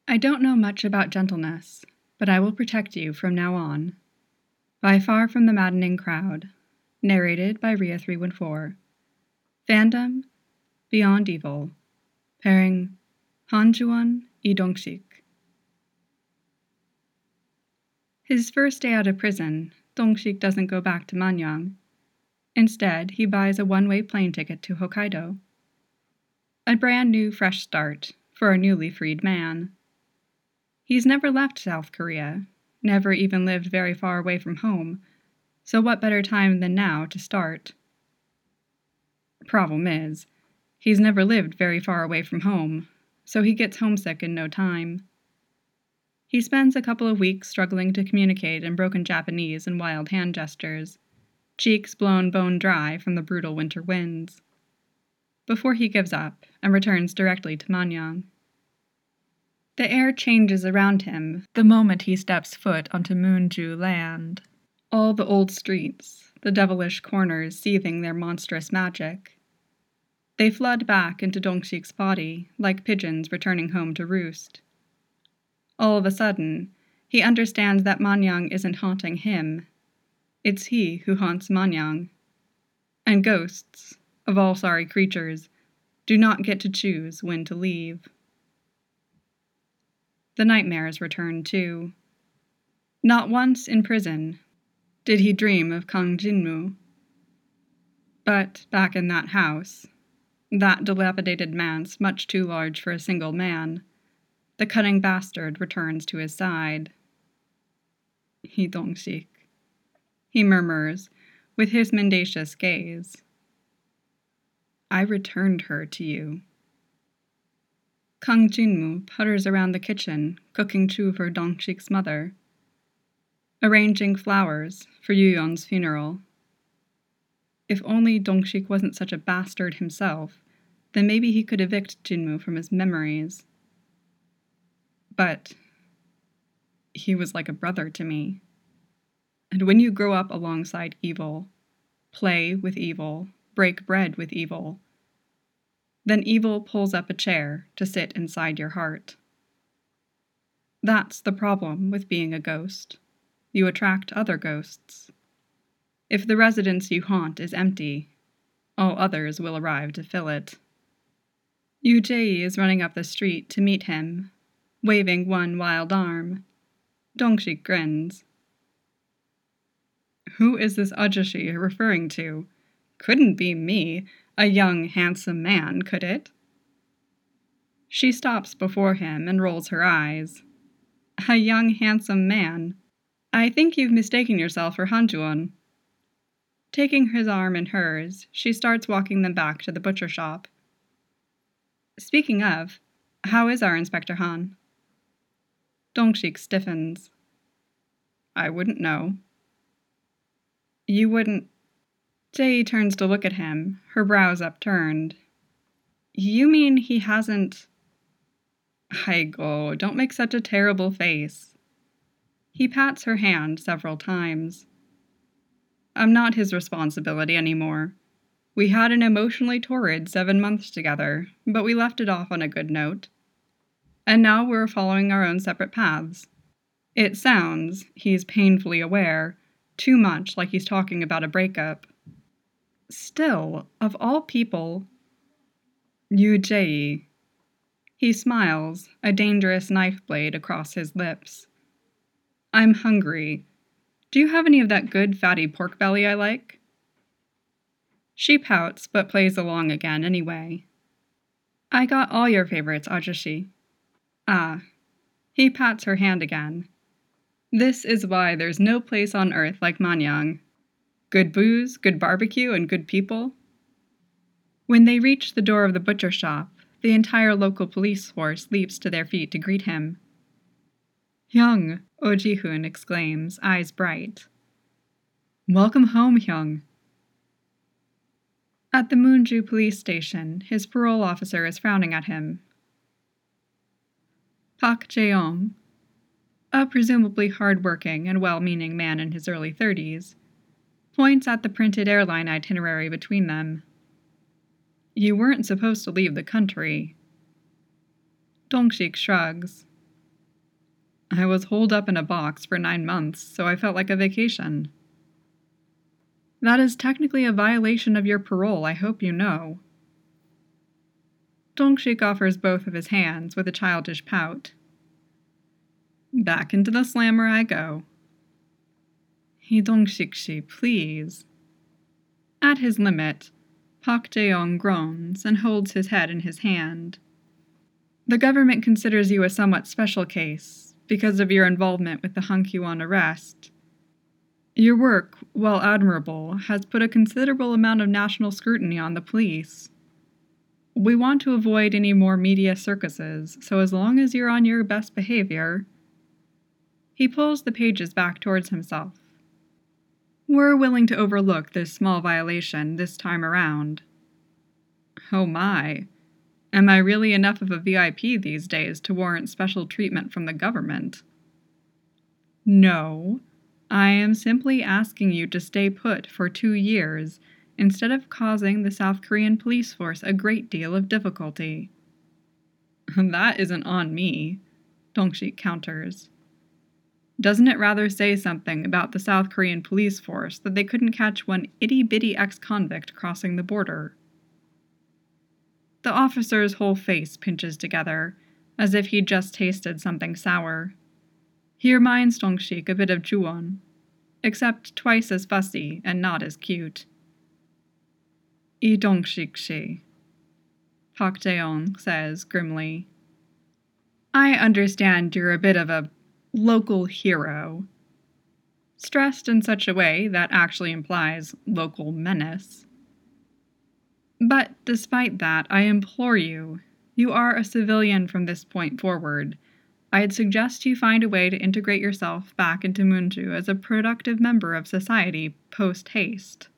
I don't know much about gentleness, but I will protect you from now on. By Far from the Maddening Crowd. Narrated by Ria 314. Fandom, Beyond Evil. Pairing Hanjuan y Dongshik. His first day out of prison, Dongshik doesn't go back to Manyang. Instead, he buys a one-way plane ticket to Hokkaido. A brand new, fresh start for a newly freed man. He's never left South Korea, never even lived very far away from home, so what better time than now to start? Problem is, he's never lived very far away from home, so he gets homesick in no time. He spends a couple of weeks struggling to communicate in broken Japanese and wild hand gestures, cheeks blown bone dry from the brutal winter winds, before he gives up and returns directly to Manyang. The air changes around him the moment he steps foot onto Moonju land. All the old streets, the devilish corners seething their monstrous magic. They flood back into Dongshik's body like pigeons returning home to roost. All of a sudden, he understands that Manyang isn't haunting him. It's he who haunts Manyang. And ghosts, of all sorry creatures, do not get to choose when to leave. The nightmares return too. Not once in prison did he dream of Kang Jinmu. But back in that house, that dilapidated manse much too large for a single man, the cunning bastard returns to his side. He Dongshik, he murmurs, with his mendacious gaze. I returned her to you. Kang Jinmu putters around the kitchen, cooking chu for Dongshik's mother, arranging flowers for Yuyon's funeral. If only Dongshik wasn't such a bastard himself, then maybe he could evict Jinmu from his memories. But he was like a brother to me. And when you grow up alongside evil, play with evil, break bread with evil, then evil pulls up a chair to sit inside your heart. That's the problem with being a ghost. You attract other ghosts. If the residence you haunt is empty, all others will arrive to fill it. Yu Jie is running up the street to meet him, waving one wild arm. Dongshik grins. Who is this Ajashi referring to? Couldn't be me, a young, handsome man, could it? She stops before him and rolls her eyes. A young, handsome man. I think you've mistaken yourself for Hanjuan. Taking his arm in hers, she starts walking them back to the butcher shop. Speaking of, how is our Inspector Han? Dongshik stiffens. I wouldn't know. You wouldn't... Jie turns to look at him, her brows upturned. You mean he hasn't... Aigo, don't make such a terrible face. He pats her hand several times. I'm not his responsibility anymore. We had an emotionally torrid 7 months together, but we left it off on a good note. And now we're following our own separate paths. It sounds, he's painfully aware, too much like he's talking about a breakup. Still, of all people... Yu Jie. He smiles, a dangerous knife blade across his lips. I'm hungry. Do you have any of that good fatty pork belly I like? She pouts, but plays along again anyway. I got all your favorites, Ajashi. Ah. He pats her hand again. This is why there's no place on earth like Manyang. Good booze, good barbecue, and good people. When they reach the door of the butcher shop, the entire local police force leaps to their feet to greet him. Hyung, Oh Ji-hoon exclaims, eyes bright. Welcome home, Hyung. At the Moonju police station, his parole officer is frowning at him. Pak Jae-ong, a presumably hard-working and well-meaning man in his early 30s, points at the printed airline itinerary between them. You weren't supposed to leave the country. Dongshik shrugs. I was holed up in a box for 9 months, so I felt like a vacation. That is technically a violation of your parole, I hope you know. Dongshik offers both of his hands with a childish pout. Back into the slammer I go. Hee Dongshik-shi, please. At his limit, Pak Daeong groans and holds his head in his hand. The government considers you a somewhat special case because of your involvement with the Han-Kyuan arrest. Your work, while admirable, has put a considerable amount of national scrutiny on the police. We want to avoid any more media circuses, so as long as you're on your best behavior... He pulls the pages back towards himself. We're willing to overlook this small violation this time around. Oh my. Am I really enough of a VIP these days to warrant special treatment from the government? No. I am simply asking you to stay put for 2 years instead of causing the South Korean police force a great deal of difficulty. That isn't on me, Dongshik counters. Doesn't it rather say something about the South Korean police force that they couldn't catch one itty-bitty ex-convict crossing the border? The officer's whole face pinches together, as if he'd just tasted something sour. He reminds Dongshik a bit of Juwon, except twice as fussy and not as cute. Lee Dongshik-shi, Pak Daeong says grimly. I understand you're a bit of a local hero. Stressed in such a way that actually implies local menace. But despite that, I implore you, you are a civilian from this point forward. I'd suggest you find a way to integrate yourself back into Munju as a productive member of society post-haste.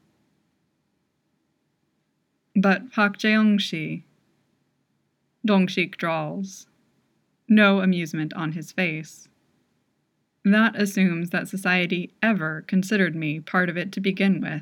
But Pak Jaeong-shi, Dongshik drawls, no amusement on his face. That assumes that society ever considered me part of it to begin with.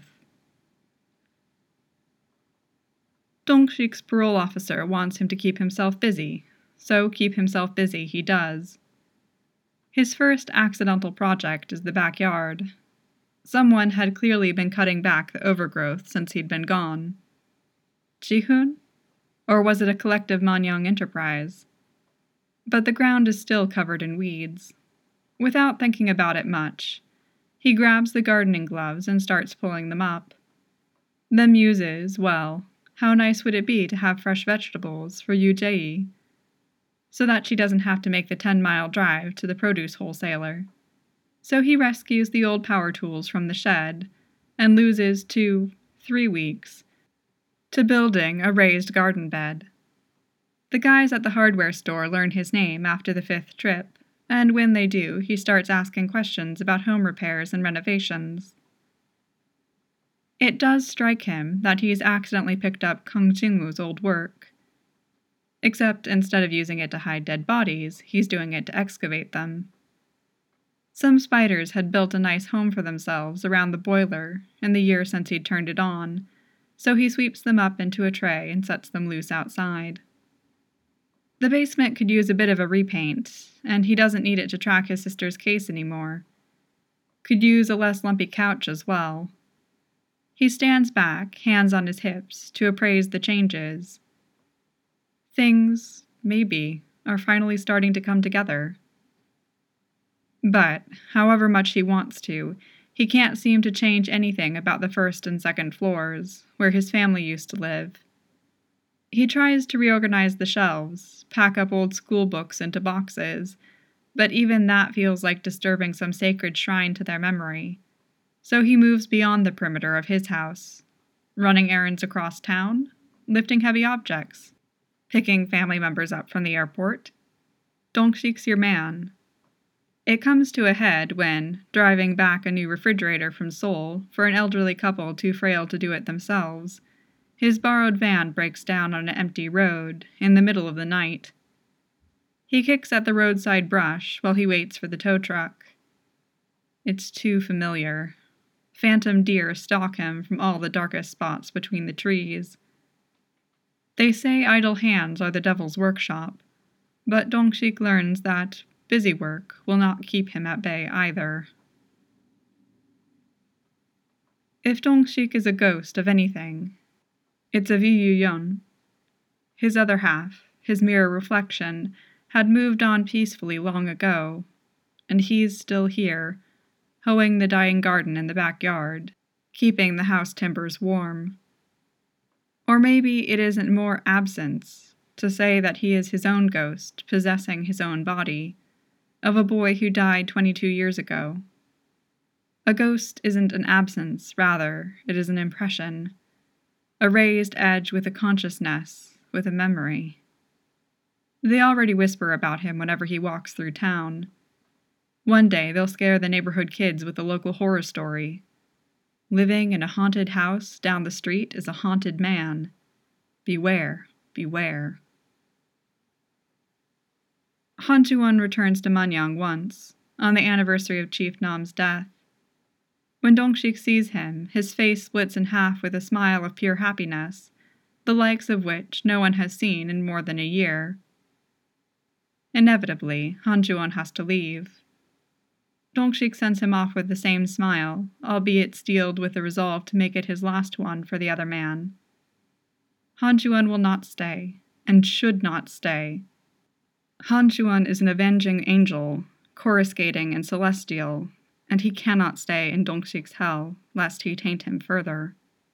Dongshik's parole officer wants him to keep himself busy, so keep himself busy he does. His first accidental project is the backyard. Someone had clearly been cutting back the overgrowth since he'd been gone. Ji-hoon? Or was it a collective Manyang enterprise? But the ground is still covered in weeds. Without thinking about it much, he grabs the gardening gloves and starts pulling them up. Then muses, well, how nice would it be to have fresh vegetables for Yu Jae, so that she doesn't have to make the 10-mile drive to the produce wholesaler. So he rescues the old power tools from the shed and loses 2-3 weeks to building a raised garden bed. The guys at the hardware store learn his name after the 5th trip, and when they do, he starts asking questions about home repairs and renovations. It does strike him that he's accidentally picked up Kang Jingwoo's old work. Except instead of using it to hide dead bodies, he's doing it to excavate them. Some spiders had built a nice home for themselves around the boiler in the year since he'd turned it on, so he sweeps them up into a tray and sets them loose outside. The basement could use a bit of a repaint, and he doesn't need it to track his sister's case anymore. Could use a less lumpy couch as well. He stands back, hands on his hips, to appraise the changes. Things, maybe, are finally starting to come together. But, however much he wants to, he can't seem to change anything about the 1st and 2nd floors, where his family used to live. He tries to reorganize the shelves, pack up old school books into boxes, but even that feels like disturbing some sacred shrine to their memory. So he moves beyond the perimeter of his house, running errands across town, lifting heavy objects, picking family members up from the airport. Dongshik's your man. It comes to a head when, driving back a new refrigerator from Seoul for an elderly couple too frail to do it themselves, his borrowed van breaks down on an empty road in the middle of the night. He kicks at the roadside brush while he waits for the tow truck. It's too familiar. Phantom deer stalk him from all the darkest spots between the trees. They say idle hands are the devil's workshop, but Dongshik learns that, busy work will not keep him at bay either. If Dongshik is a ghost of anything, it's of Yu Yun. His other half, his mirror reflection, had moved on peacefully long ago, and he's still here, hoeing the dying garden in the backyard, keeping the house timbers warm. Or maybe it isn't more absence to say that he is his own ghost, possessing his own body, of a boy who died 22 years ago. A ghost isn't an absence, rather, it is an impression, a raised edge with a consciousness, with a memory. They already whisper about him whenever he walks through town. One day they'll scare the neighborhood kids with a local horror story. Living in a haunted house down the street is a haunted man. Beware, beware. Han Ju-won returns to Manyang once, on the anniversary of Chief Nam's death. When Dongshik sees him, his face splits in half with a smile of pure happiness, the likes of which no one has seen in more than a year. Inevitably, Han Ju-won has to leave. Dongshik sends him off with the same smile, albeit steeled with the resolve to make it his last one for the other man. Han Ju-won will not stay, and should not stay. Han Ju-won is an avenging angel, coruscating and celestial, and he cannot stay in Dongshik's hell, lest he taint him further.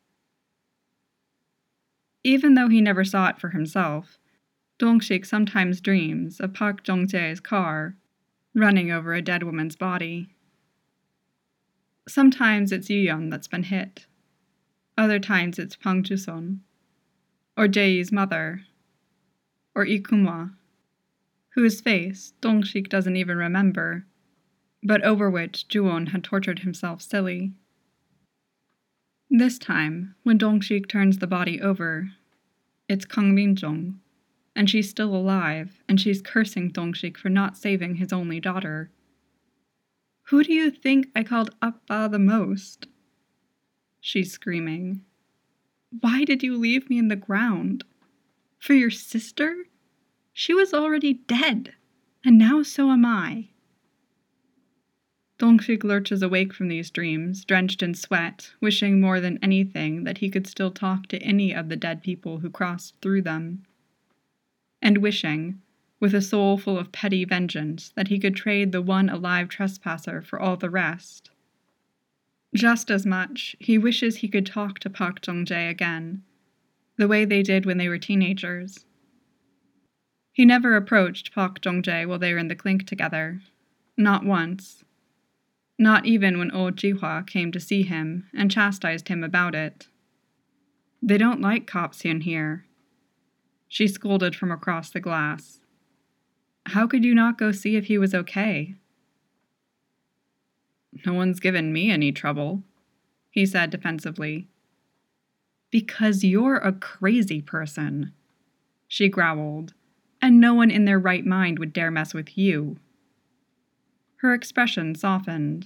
Even though he never saw it for himself, Dongshik sometimes dreams of Park Jong-jae's car, running over a dead woman's body. Sometimes it's Yu-yeon that's been hit. Other times it's Pang Ju-son, or Jae's mother, or Ikumwa, whose face Dongshik doesn't even remember, but over which Ju-won had tortured himself silly. This time, when Dongshik turns the body over, it's Kang Min-jung, and she's still alive, and she's cursing Dongshik for not saving his only daughter. "Who do you think I called Appa the most?" she's screaming. "Why did you leave me in the ground? For your sister? She was already dead, and now so am I." Dongshik lurches awake from these dreams, drenched in sweat, wishing more than anything that he could still talk to any of the dead people who crossed through them. And wishing, with a soul full of petty vengeance, that he could trade the one alive trespasser for all the rest. Just as much, he wishes he could talk to Park Jong-jae again, the way they did when they were teenagers. He never approached Park Jong-jae while they were in the clink together, not once. Not even when old Ji-hwa came to see him and chastised him about it. "They don't like cops in here," she scolded from across the glass. "How could you not go see if he was okay?" "No one's given me any trouble," he said defensively. "Because you're a crazy person," she growled, "and no one in their right mind would dare mess with you." Her expression softened.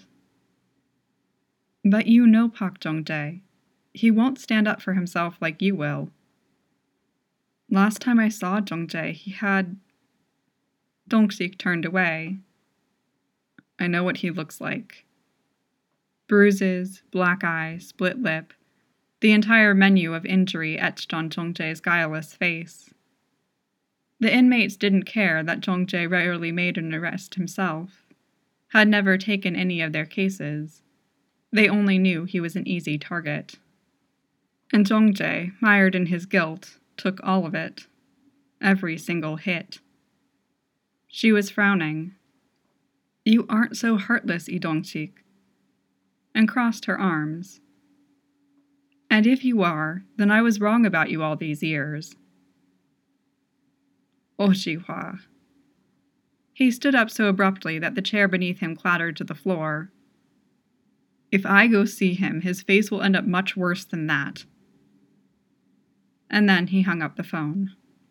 "But you know Park Jong-jae. He won't stand up for himself like you will. Last time I saw Jong-jae, he had..." Dongshik turned away. "I know what he looks like." Bruises, black eye, split lip, the entire menu of injury etched on Jong-jae's guileless face. The inmates didn't care that Jong-jae rarely made an arrest himself, had never taken any of their cases. They only knew he was an easy target. And Jong-jae, mired in his guilt, took all of it. Every single hit. She was frowning. "You aren't so heartless, Lee Dong-sik," and crossed her arms. "And if you are, then I was wrong about you all these years." "Oh, Ji-hwa." He stood up so abruptly that the chair beneath him clattered to the floor. "If I go see him, his face will end up much worse than that." And then he hung up the phone.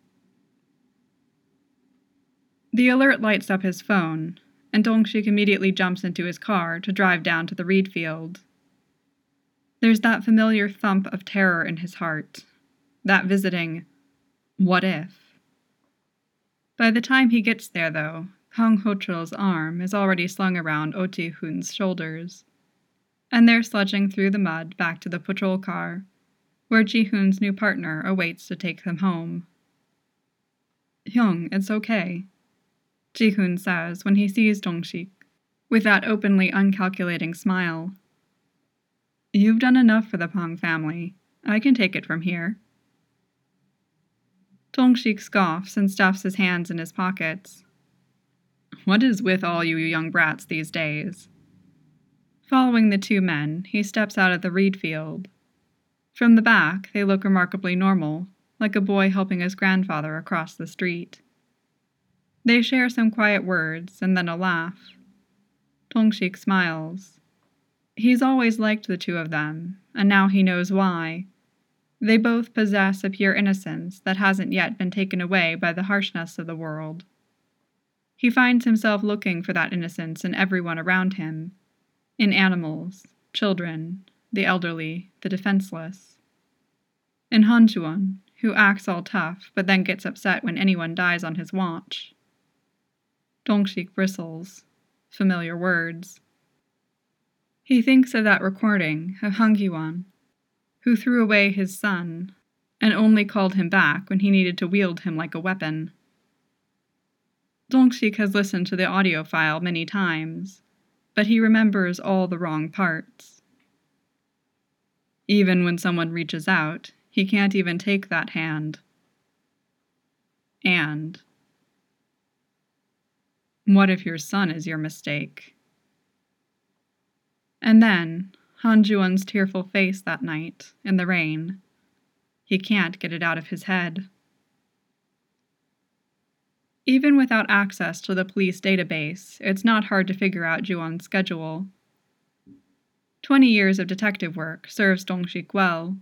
The alert lights up his phone, and Dong-sik immediately jumps into his car to drive down to the reed field. There's that familiar thump of terror in his heart, that visiting, what if? By the time he gets there, though, Hong Hochul's arm is already slung around Oh Ji-hoon's shoulders, and they're sludging through the mud back to the patrol car, where Ji-hoon's new partner awaits to take them home. "Hyung, it's okay," Ji-hoon says when he sees Dong-sik, with that openly uncalculating smile. "You've done enough for the Pang family. I can take it from here." Dong-sik scoffs and stuffs his hands in his pockets. "What is with all you young brats these days?" Following the two men, he steps out of the reed field. From the back, they look remarkably normal, like a boy helping his grandfather across the street. They share some quiet words and then a laugh. Dong-sik smiles. He's always liked the two of them, and now he knows why. They both possess a pure innocence that hasn't yet been taken away by the harshness of the world. He finds himself looking for that innocence in everyone around him, in animals, children, the elderly, the defenseless. In Han-juan, who acts all tough but then gets upset when anyone dies on his watch. Dong-sik bristles. Familiar words. He thinks of that recording of Han Gi-won, who threw away his son and only called him back when he needed to wield him like a weapon. Dong-sik has listened to the audio file many times, but he remembers all the wrong parts. Even when someone reaches out, he can't even take that hand. And what if your son is your mistake? And then, Han Juwon's tearful face that night, in the rain. He can't get it out of his head. Even without access to the police database, it's not hard to figure out Juwon's schedule. 20 years of detective work serves Dong-sik well.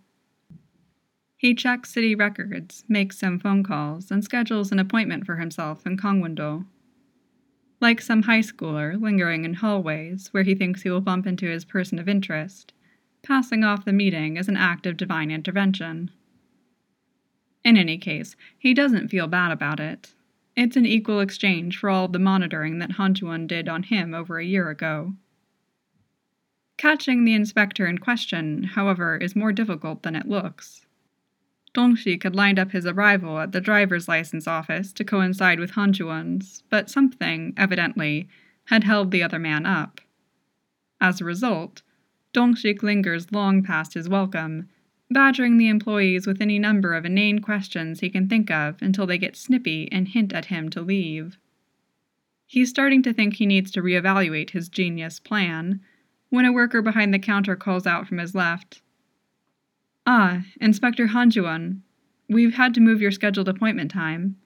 He checks city records, makes some phone calls, and schedules an appointment for himself in Gangwon-do. Like some high schooler lingering in hallways where he thinks he will bump into his person of interest, passing off the meeting as an act of divine intervention. In any case, he doesn't feel bad about it. It's an equal exchange for all of the monitoring that Han Juwon did on him over a year ago. Catching the inspector in question, however, is more difficult than it looks. Dong-sik had lined up his arrival at the driver's license office to coincide with Han Juwon's, but something, evidently, had held the other man up. As a result, Dong-sik lingers long past his welcome, badgering the employees with any number of inane questions he can think of until they get snippy and hint at him to leave. He's starting to think he needs to reevaluate his genius plan, when a worker behind the counter calls out from his left, "Ah, Inspector Han Juwon, we've had to move your scheduled appointment time."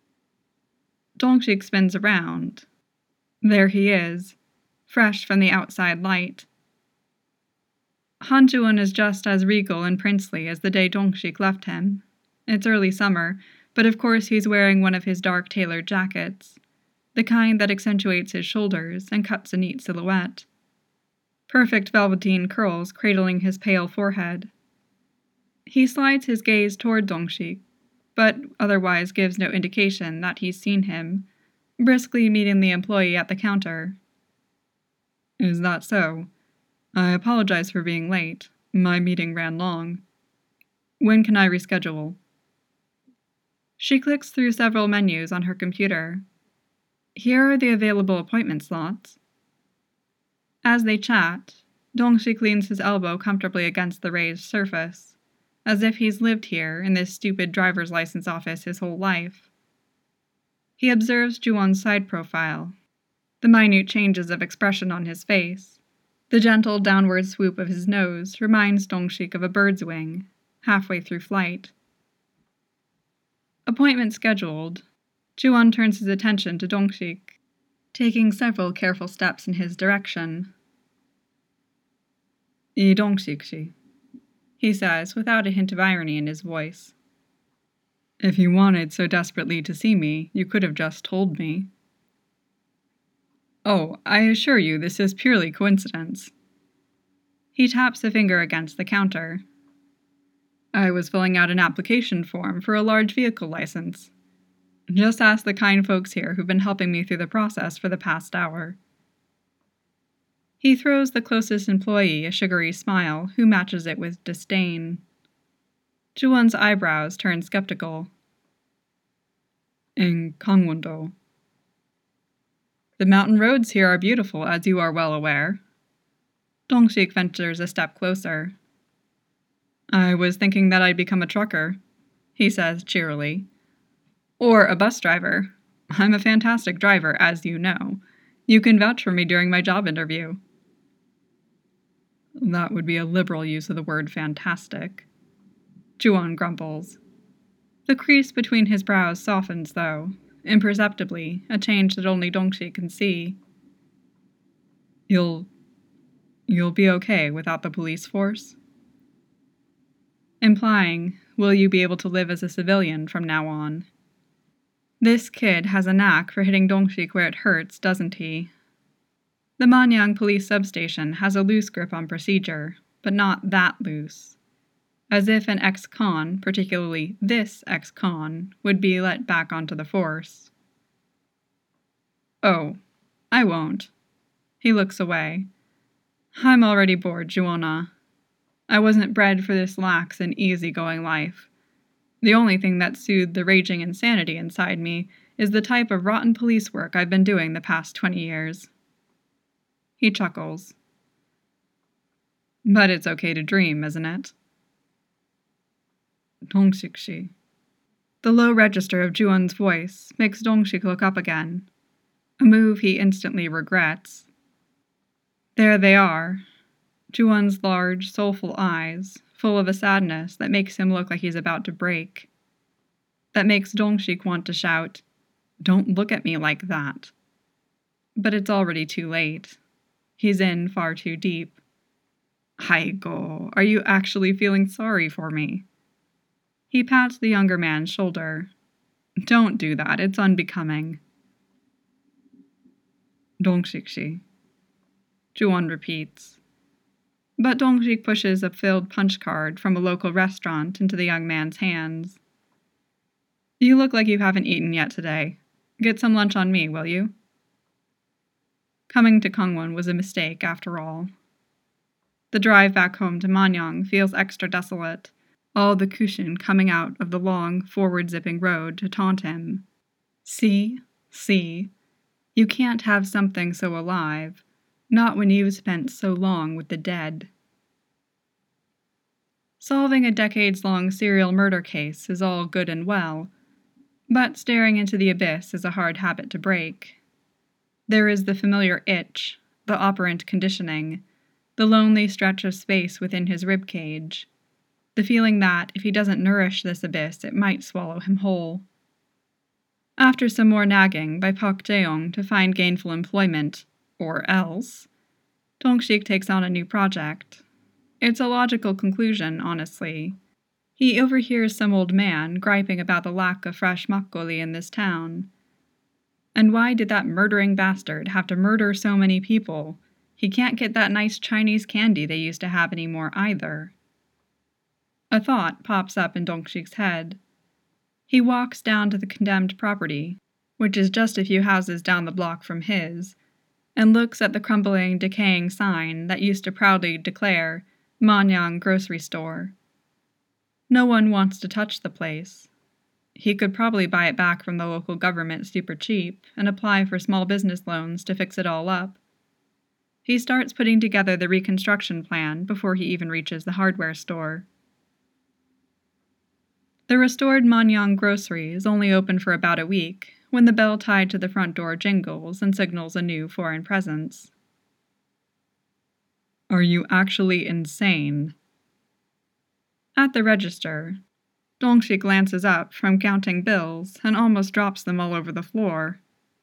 Dong-sik spins around. There he is, fresh from the outside light. Han Juwon is just as regal and princely as the day Dong-sik left him. It's early summer, but of course he's wearing one of his dark tailored jackets, the kind that accentuates his shoulders and cuts a neat silhouette. Perfect velveteen curls cradling his pale forehead. He slides his gaze toward Dong-sik, but otherwise gives no indication that he's seen him, briskly meeting the employee at the counter. "Is that so? I apologize for being late. My meeting ran long. When can I reschedule?" She clicks through several menus on her computer. Here are the available appointment slots. As they chat, Dong-sik leans his elbow comfortably against the raised surface, as if he's lived here in this stupid driver's license office his whole life. He observes Juwon's side profile, the minute changes of expression on his face. The gentle downward swoop of his nose reminds Dong-sik of a bird's wing, halfway through flight. Appointment scheduled, Juwon turns his attention to Dong-sik, taking several careful steps in his direction. "이 Dong-sik-씨," he says without a hint of irony in his voice. "If you wanted so desperately to see me, you could have just told me." "Oh, I assure you this is purely coincidence." He taps a finger against the counter. "I was filling out an application form for a large vehicle license. Just ask the kind folks here who've been helping me through the process for the past hour. He throws the closest employee a sugary smile, who matches it with disdain. Juwon's eyebrows turn skeptical. In Gangwon-do. The mountain roads here are beautiful, as you are well aware. Dong-sik ventures a step closer. I was thinking that I'd become a trucker, he says cheerily. Or a bus driver. I'm a fantastic driver, as you know. You can vouch for me during my job interview. That would be a liberal use of the word fantastic. Juwon grumbles. The crease between his brows softens, though, imperceptibly, a change that only Dong-sik can see. You'll be okay without the police force? Implying, will you be able to live as a civilian from now on? This kid has a knack for hitting Dong-sik where it hurts, doesn't he? The Manyang police substation has a loose grip on procedure, but not that loose. As if an ex-con, particularly this ex-con, would be let back onto the force. Oh, I won't. He looks away. I'm already bored, Juwona. I wasn't bred for this lax and easygoing life. The only thing that soothed the raging insanity inside me is the type of rotten police work I've been doing the past 20 years. He chuckles. But it's okay to dream, isn't it? Dong-sik-shi. The low register of Juwon's voice makes Dong-sik look up again, a move he instantly regrets. There they are, Juwon's large, soulful eyes, full of a sadness that makes him look like he's about to break. That makes Dong-sik want to shout, "Don't look at me like that." But it's already too late. He's in far too deep. Haigo, are you actually feeling sorry for me? He pats the younger man's shoulder. Don't do that, it's unbecoming. Dong-sik-shi. Juwon repeats. But Dong-sik pushes a filled punch card from a local restaurant into the young man's hands. You look like you haven't eaten yet today. Get some lunch on me, will you? Coming to Gangwon was a mistake, after all. The drive back home to Manyang feels extra desolate, all the cushion coming out of the long, forward-zipping road to taunt him. See? You can't have something so alive, not when you've spent so long with the dead. Solving a decades-long serial murder case is all good and well, but staring into the abyss is a hard habit to break. There is the familiar itch, the operant conditioning, the lonely stretch of space within his ribcage, the feeling that if he doesn't nourish this abyss, it might swallow him whole. After some more nagging by Park Jae-young to find gainful employment, or else, Dong-sik takes on a new project. It's a logical conclusion, honestly. He overhears some old man griping about the lack of fresh makgeolli in this town. And why did that murdering bastard have to murder so many people? He can't get that nice Chinese candy they used to have anymore either. A thought pops up in Dong-sik's head. He walks down to the condemned property, which is just a few houses down the block from his, and looks at the crumbling, decaying sign that used to proudly declare Manyang Grocery Store. No one wants to touch the place. He could probably buy it back from the local government super cheap and apply for small business loans to fix it all up. He starts putting together the reconstruction plan before he even reaches the hardware store. The restored Manyang Grocery is only open for about a week when the bell tied to the front door jingles and signals a new foreign presence. Are you actually insane? At the register, Dong-sik glances up from counting bills and almost drops them all over the floor.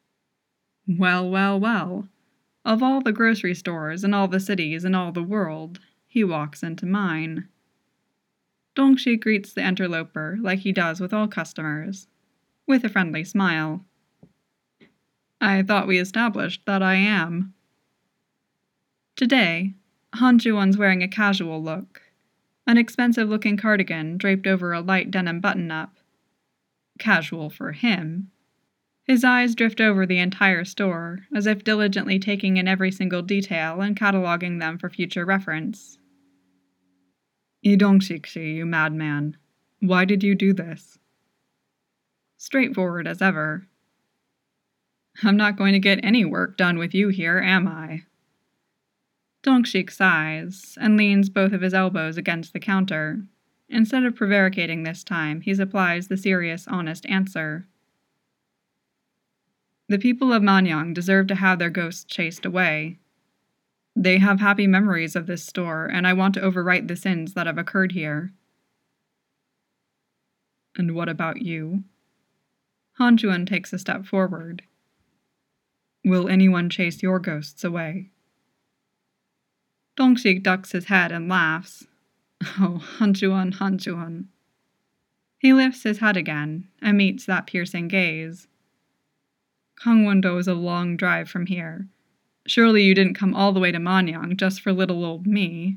Well. Of all the grocery stores in all the cities in all the world, he walks into mine. Dong-sik greets the interloper like he does with all customers, with a friendly smile. I thought we established that I am. Today, Han Ju-won's wearing a casual look, an expensive-looking cardigan draped over a light denim button-up. Casual for him. His eyes drift over the entire store, as if diligently taking in every single detail and cataloging them for future reference. Idongshikshi, you madman. Why did you do this? Straightforward as ever. I'm not going to get any work done with you here, am I? Dongshik sighs and leans both of his elbows against the counter. Instead of prevaricating this time, he supplies the serious, honest answer. The people of Manyang deserve to have their ghosts chased away. They have happy memories of this store, and I want to overwrite the sins that have occurred here. And what about you? Hanjuan takes a step forward. Will anyone chase your ghosts away? Dongshik ducks his head and laughs. Oh, Hanjuan, Hanjuan. He lifts his head again and meets that piercing gaze. Gangwon-do is a long drive from here. Surely you didn't come all the way to Manyang just for little old me.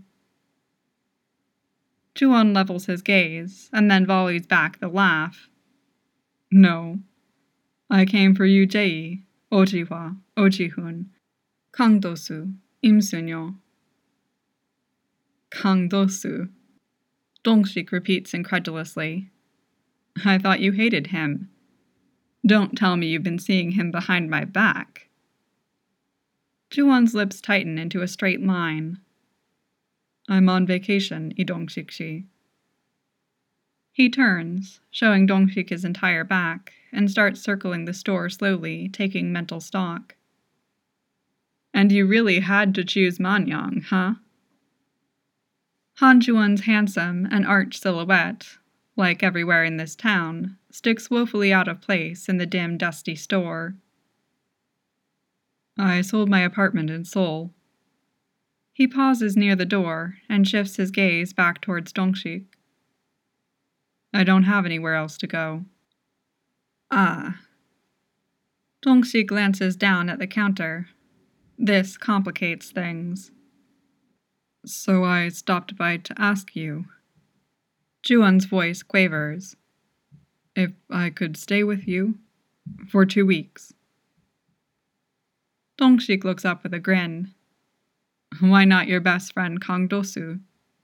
Juwon levels his gaze and then volleys back the laugh. No. I came for you, Jae, Ojihwa, Ojihun, Kangdosu, Imsunyo. Kangdosu. Dongshik repeats incredulously. I thought you hated him. Don't tell me you've been seeing him behind my back. Juwon's lips tighten into a straight line. I'm on vacation, Idongshikshi. He turns, showing Dongshik his entire back, and starts circling the store slowly, taking mental stock. And you really had to choose Manyang, huh? Hanjuan's handsome and arched silhouette, like everywhere in this town, sticks woefully out of place in the dim, dusty store. I sold my apartment in Seoul. He pauses near the door and shifts his gaze back towards Dongshik. I don't have anywhere else to go. Ah. Dongshik glances down at the counter. This complicates things. So I stopped by to ask you. Juwon's voice quavers. If I could stay with you for 2 weeks. Dongshik looks up with a grin. Why not your best friend Kang Dosu?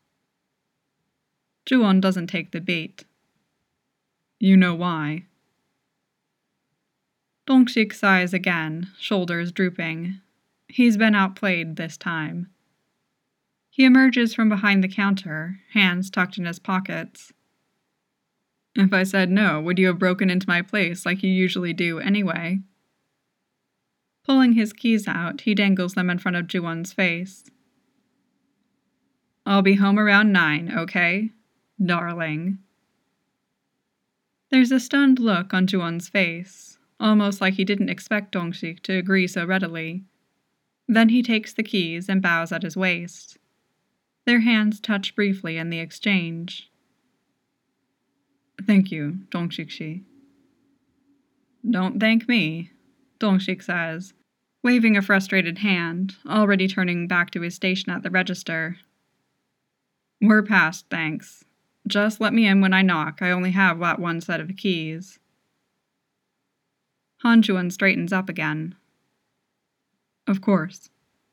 Juwon doesn't take the bait. You know why. Dongshik sighs again, shoulders drooping. He's been outplayed this time. He emerges from behind the counter, hands tucked in his pockets. If I said no, would you have broken into my place like you usually do anyway? Pulling his keys out, he dangles them in front of Juwon's face. I'll be home around 9, okay? Darling. There's a stunned look on Juwon's face, almost like he didn't expect Dongshik to agree so readily. Then he takes the keys and bows at his waist. Their hands touch briefly in the exchange. Thank you, Dongshik-shi. Don't thank me, Dongshik says, waving a frustrated hand, already turning back to his station at the register. We're past, thanks. Just let me in when I knock. I only have that one set of keys. Hanjuan straightens up again. Of course.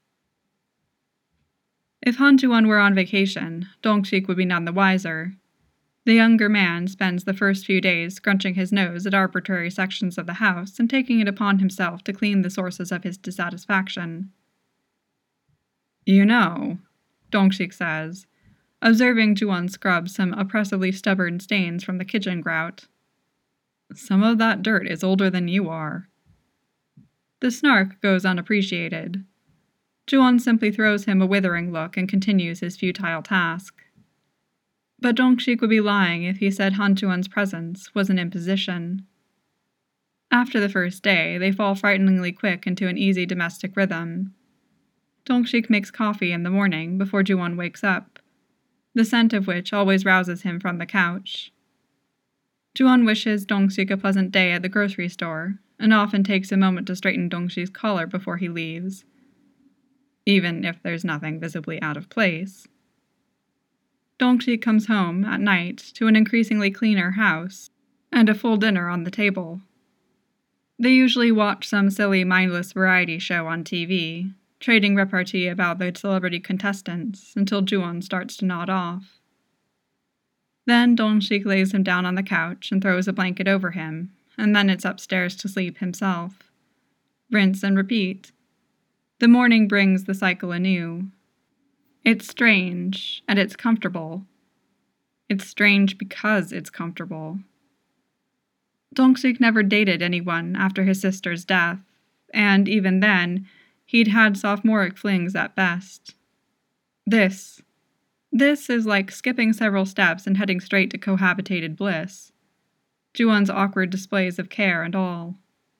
If Hanjuan were on vacation, Dongshik would be none the wiser. The younger man spends the first few days scrunching his nose at arbitrary sections of the house and taking it upon himself to clean the sources of his dissatisfaction. You know, Dongshik says, observing Juwon scrub some oppressively stubborn stains from the kitchen grout. Some of that dirt is older than you are. The snark goes unappreciated. Juwon simply throws him a withering look and continues his futile task. But Dongshik would be lying if he said Hanjuan's presence was an imposition. After the first day, they fall frighteningly quick into an easy domestic rhythm. Dongshik makes coffee in the morning before Juwon wakes up, the scent of which always rouses him from the couch. Juwon wishes Dongshik a pleasant day at the grocery store, and often takes a moment to straighten Dongshik's collar before he leaves, even if there's nothing visibly out of place. Dongshik comes home at night to an increasingly cleaner house, and a full dinner on the table. They usually watch some silly, mindless variety show on TV, trading repartee about the celebrity contestants until Juwon starts to nod off. Then Dong-sik lays him down on the couch and throws a blanket over him, and then it's upstairs to sleep himself. Rinse and repeat. The morning brings the cycle anew. It's strange, and it's comfortable. It's strange because it's comfortable. Dong-sik never dated anyone after his sister's death, and even then, he'd had sophomoric flings at best. This is like skipping several steps and heading straight to cohabitated bliss. Juwon's awkward displays of care and all.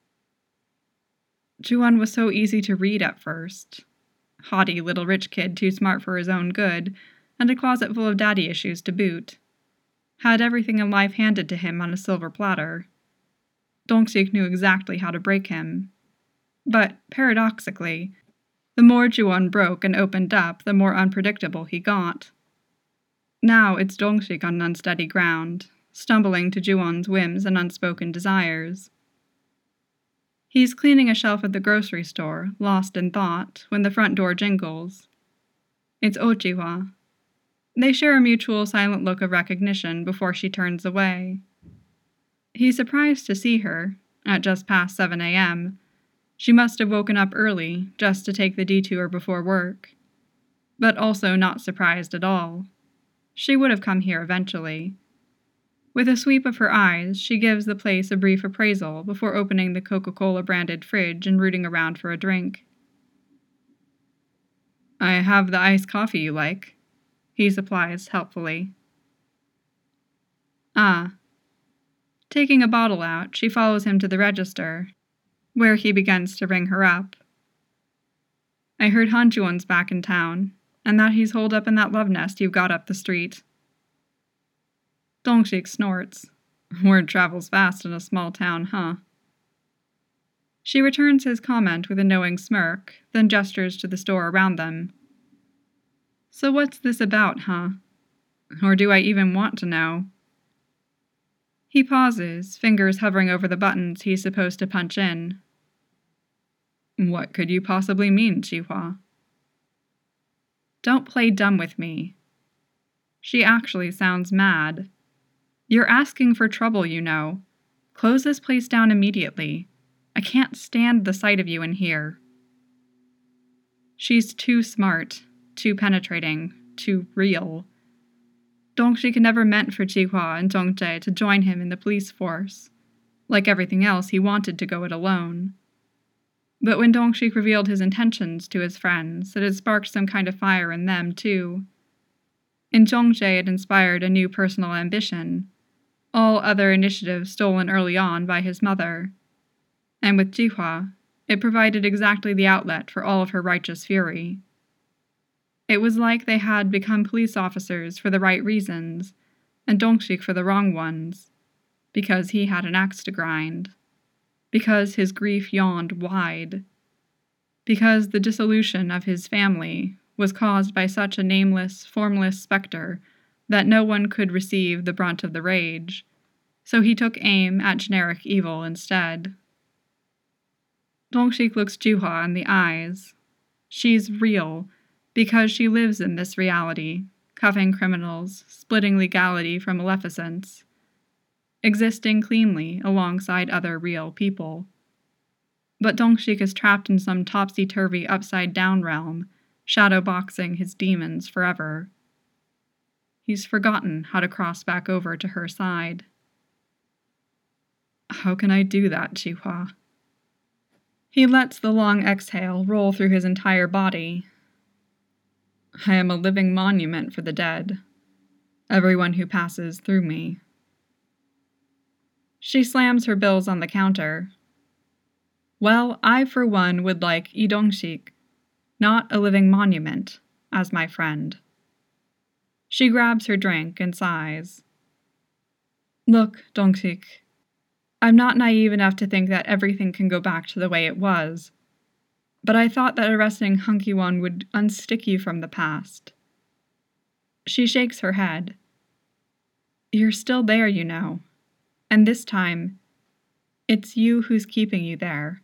Juwon was so easy to read at first. Haughty little rich kid too smart for his own good, and a closet full of daddy issues to boot. Had everything in life handed to him on a silver platter. Dong-sik knew exactly how to break him. But, paradoxically, the more Juwon broke and opened up, the more unpredictable he got. Now it's Dong-sik on unsteady ground, stumbling to Juwon's whims and unspoken desires. He's cleaning a shelf at the grocery store, lost in thought, when the front door jingles. It's Oh Ji-hwa. They share a mutual silent look of recognition before she turns away. He's surprised to see her, at just past 7 a.m. She must have woken up early, just to take the detour before work. But also not surprised at all. She would have come here eventually. With a sweep of her eyes, she gives the place a brief appraisal before opening the Coca-Cola branded fridge and rooting around for a drink. I have the iced coffee you like, he supplies helpfully. Ah. Taking a bottle out, she follows him to the register, where he begins to ring her up. I heard Han Juwon's back in town, and that he's holed up in that love nest you've got up the street. Dong-sik snorts. Word travels fast in a small town, huh? She returns his comment with a knowing smirk, then gestures to the store around them. So what's this about, huh? Or do I even want to know? He pauses, fingers hovering over the buttons he's supposed to punch in. What could you possibly mean, Ji-hwa? Don't play dumb with me. She actually sounds mad. You're asking for trouble, you know. Close this place down immediately. I can't stand the sight of you in here. She's too smart, too penetrating, too real. Dong-sik never meant for Ji-hwa and Dong-jae to join him in the police force. Like everything else, he wanted to go it alone. But when Dong-sik revealed his intentions to his friends, it had sparked some kind of fire in them, too. In Dong-jae, it inspired a new personal ambition, all other initiatives stolen early on by his mother. And with Ji-hwa, it provided exactly the outlet for all of her righteous fury. It was like they had become police officers for the right reasons, and Dong-sik for the wrong ones, because he had an axe to grind, because his grief yawned wide, because the dissolution of his family was caused by such a nameless, formless specter that no one could receive the brunt of the rage, so he took aim at generic evil instead. Dong-sik looks Ji-hwa in the eyes. She's real, because she lives in this reality, cuffing criminals, splitting legality from maleficence, existing cleanly alongside other real people. But Dong-sik is trapped in some topsy-turvy upside-down realm, shadowboxing his demons forever. He's forgotten how to cross back over to her side. How can I do that, Ji-hwa? He lets the long exhale roll through his entire body. I am a living monument for the dead, everyone who passes through me. She slams her bills on the counter. Well, I for one would like Lee Dong-sik, not a living monument, as my friend. She grabs her drink and sighs. Look, Dong-sik, I'm not naive enough to think that everything can go back to the way it was, but I thought that arresting Han Ki-won would unstick you from the past. She shakes her head. You're still there, you know. And this time, it's you who's keeping you there.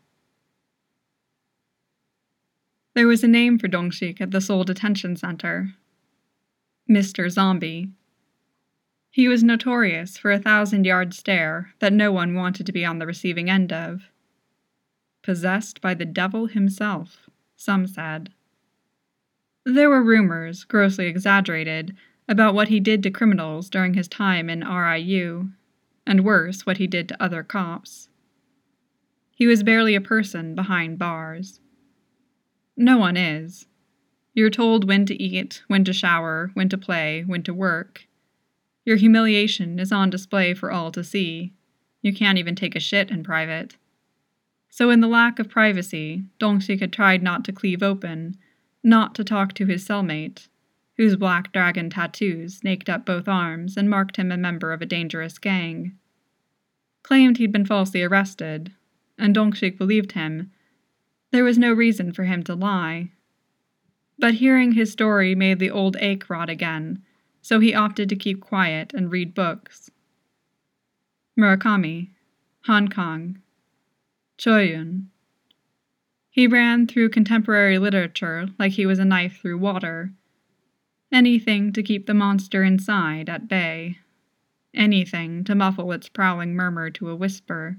There was a name for Dongshik at the Seoul Detention Center. Mr. Zombie. He was notorious for a 1,000-yard stare that no one wanted to be on the receiving end of. Possessed by the devil himself, some said. There were rumors, grossly exaggerated, about what he did to criminals during his time in RIU, and worse, what he did to other cops. He was barely a person behind bars. No one is. You're told when to eat, when to shower, when to play, when to work. Your humiliation is on display for all to see. You can't even take a shit in private. So in the lack of privacy, Dongshik had tried not to cleave open, not to talk to his cellmate, whose black dragon tattoos snaked up both arms and marked him a member of a dangerous gang. Claimed he'd been falsely arrested, and Dongshik believed him. There was no reason for him to lie. But hearing his story made the old ache rot again, so he opted to keep quiet and read books. Murakami, Hong Kong, Choyun. He ran through contemporary literature like he was a knife through water. Anything to keep the monster inside at bay. Anything to muffle its prowling murmur to a whisper.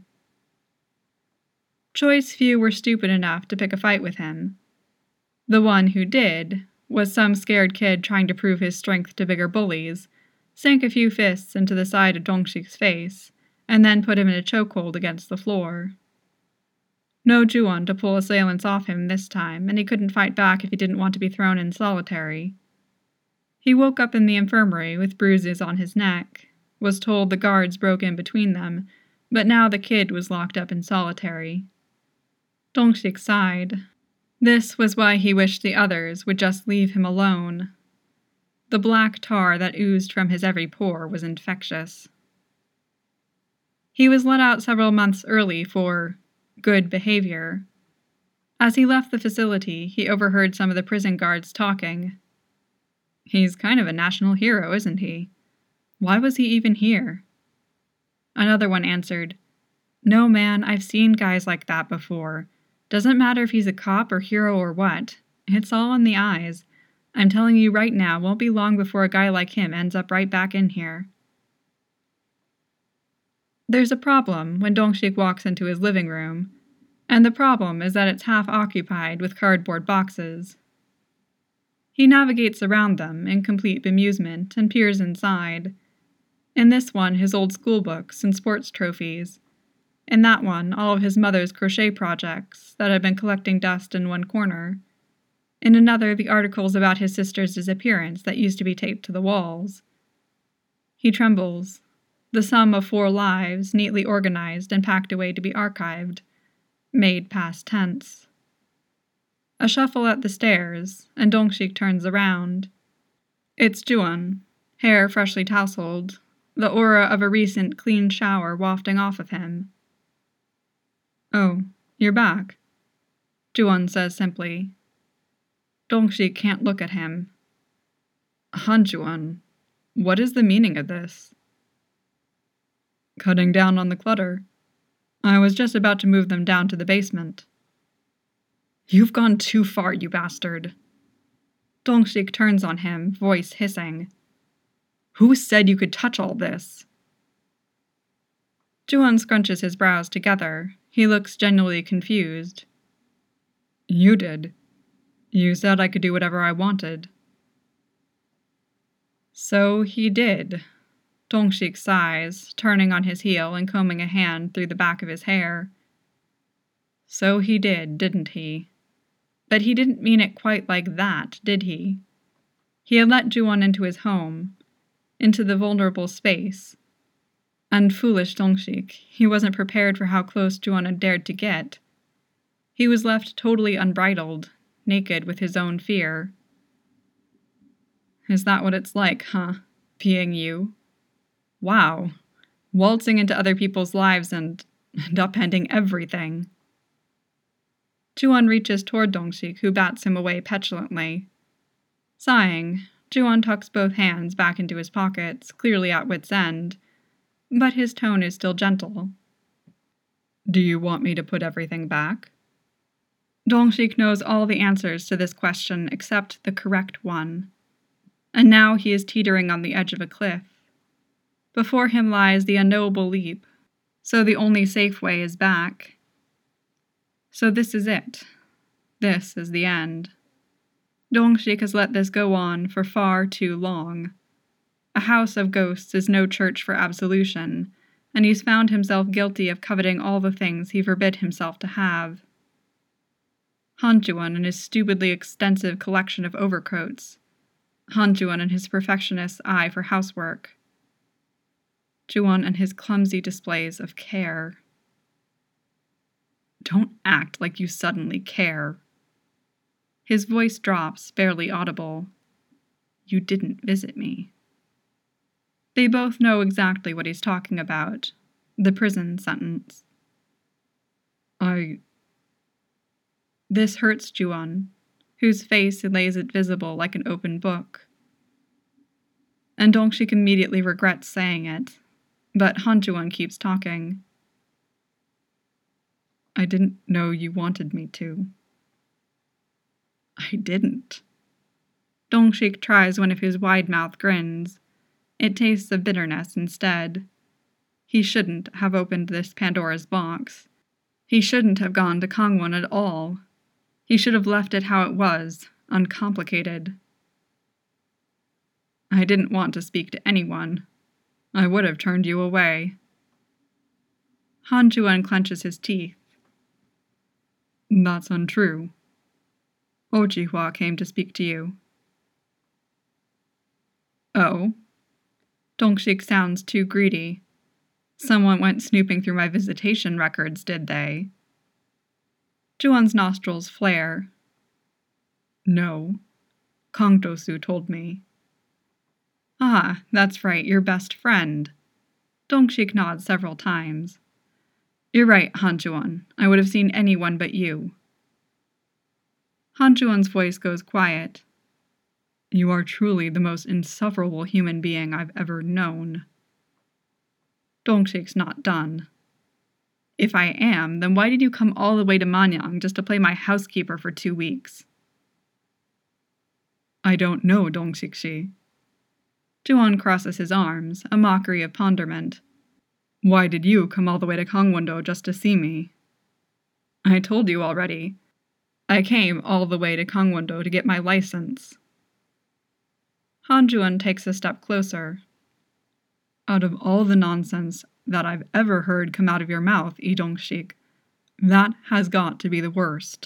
Choi's few were stupid enough to pick a fight with him. The one who did was some scared kid trying to prove his strength to bigger bullies, sank a few fists into the side of Dongshik's face, and then put him in a chokehold against the floor. No Juwon to pull assailants off him this time, and he couldn't fight back if he didn't want to be thrown in solitary. He woke up in the infirmary with bruises on his neck, was told the guards broke in between them, but now the kid was locked up in solitary. Dongshik sighed. This was why he wished the others would just leave him alone. The black tar that oozed from his every pore was infectious. He was let out several months early for good behavior. As he left the facility, he overheard some of the prison guards talking. He's kind of a national hero, isn't he? Why was he even here? Another one answered, No, man, I've seen guys like that before. Doesn't matter if he's a cop or hero or what. It's all in the eyes. I'm telling you right now, won't be long before a guy like him ends up right back in here. There's a problem when Dongshik walks into his living room, and the problem is that it's half occupied with cardboard boxes. He navigates around them in complete bemusement and peers inside. In this one, his old school books and sports trophies. In that one, all of his mother's crochet projects that had been collecting dust in one corner. In another, the articles about his sister's disappearance that used to be taped to the walls. He trembles. The sum of 4 lives, neatly organized and packed away to be archived. Made past tense. A shuffle at the stairs, and Dongshik turns around. It's Juwon, hair freshly tousled, the aura of a recent clean shower wafting off of him. Oh, you're back, Juwon says simply. Dongshik can't look at him. Han Juwon, what is the meaning of this? Cutting down on the clutter. I was just about to move them down to the basement. You've gone too far, you bastard. Dongshik turns on him, voice hissing. Who said you could touch all this? Juwon scrunches his brows together. He looks genuinely confused. You did. You said I could do whatever I wanted. So he did. Dongshik sighs, turning on his heel and combing a hand through the back of his hair. So he did, didn't he? But he didn't mean it quite like that, did he? He had let Juwon into his home, into the vulnerable space. And foolish Dongshik, he wasn't prepared for how close Juwon had dared to get. He was left totally unbridled, naked with his own fear. Is that what it's like, huh? Being you? Wow. Waltzing into other people's lives and upending everything. Juwon reaches toward Dongshik, who bats him away petulantly. Sighing, Juwon tucks both hands back into his pockets, clearly at wit's end. but his tone is still gentle. Do you want me to put everything back? Dongshik knows all the answers to this question except the correct one, and now he is teetering on the edge of a cliff. Before him lies the unknowable leap, so the only safe way is back. So this is it. This is the end. Dongshik has let this go on for far too long. A house of ghosts is no church for absolution, and he's found himself guilty of coveting all the things he forbid himself to have. Hanjuan and his stupidly extensive collection of overcoats. Hanjuan and his perfectionist's eye for housework. Juwon and his clumsy displays of care. Don't act like you suddenly care. His voice drops, barely audible. You didn't visit me. They both know exactly what he's talking about. The prison sentence. This hurts Juwon, whose face lays it visible like an open book. And Dongshik immediately regrets saying it, but Hanjuan keeps talking. I didn't know you wanted me to. I didn't. Dongshik tries one of his wide-mouthed grins. It tastes of bitterness instead. He shouldn't have opened this Pandora's box. He shouldn't have gone to Kangwon at all. He should have left it how it was, uncomplicated. I didn't want to speak to anyone. I would have turned you away. Hanjuan clenches his teeth. That's untrue. Ojihua came to speak to you. Oh? Dongshik sounds too greedy. Someone went snooping through my visitation records, did they? Juwon's nostrils flare. No. Kang Do-soo told me. Ah, that's right, your best friend. Dongshik nods several times. You're right, Hanjuan. I would have seen anyone but you. Hanjuan's voice goes quiet. You are truly the most insufferable human being I've ever known. Dongshik's not done. If I am, then why did you come all the way to Manyang just to play my housekeeper for 2 weeks? I don't know, Dongshik-shi. Juwon crosses his arms, a mockery of ponderment. Why did you come all the way to Gangwon-do just to see me? I told you already. I came all the way to Gangwon-do to get my license. Hanjuan takes a step closer. Out of all the nonsense that I've ever heard come out of your mouth, Lee Dongshik, that has got to be the worst.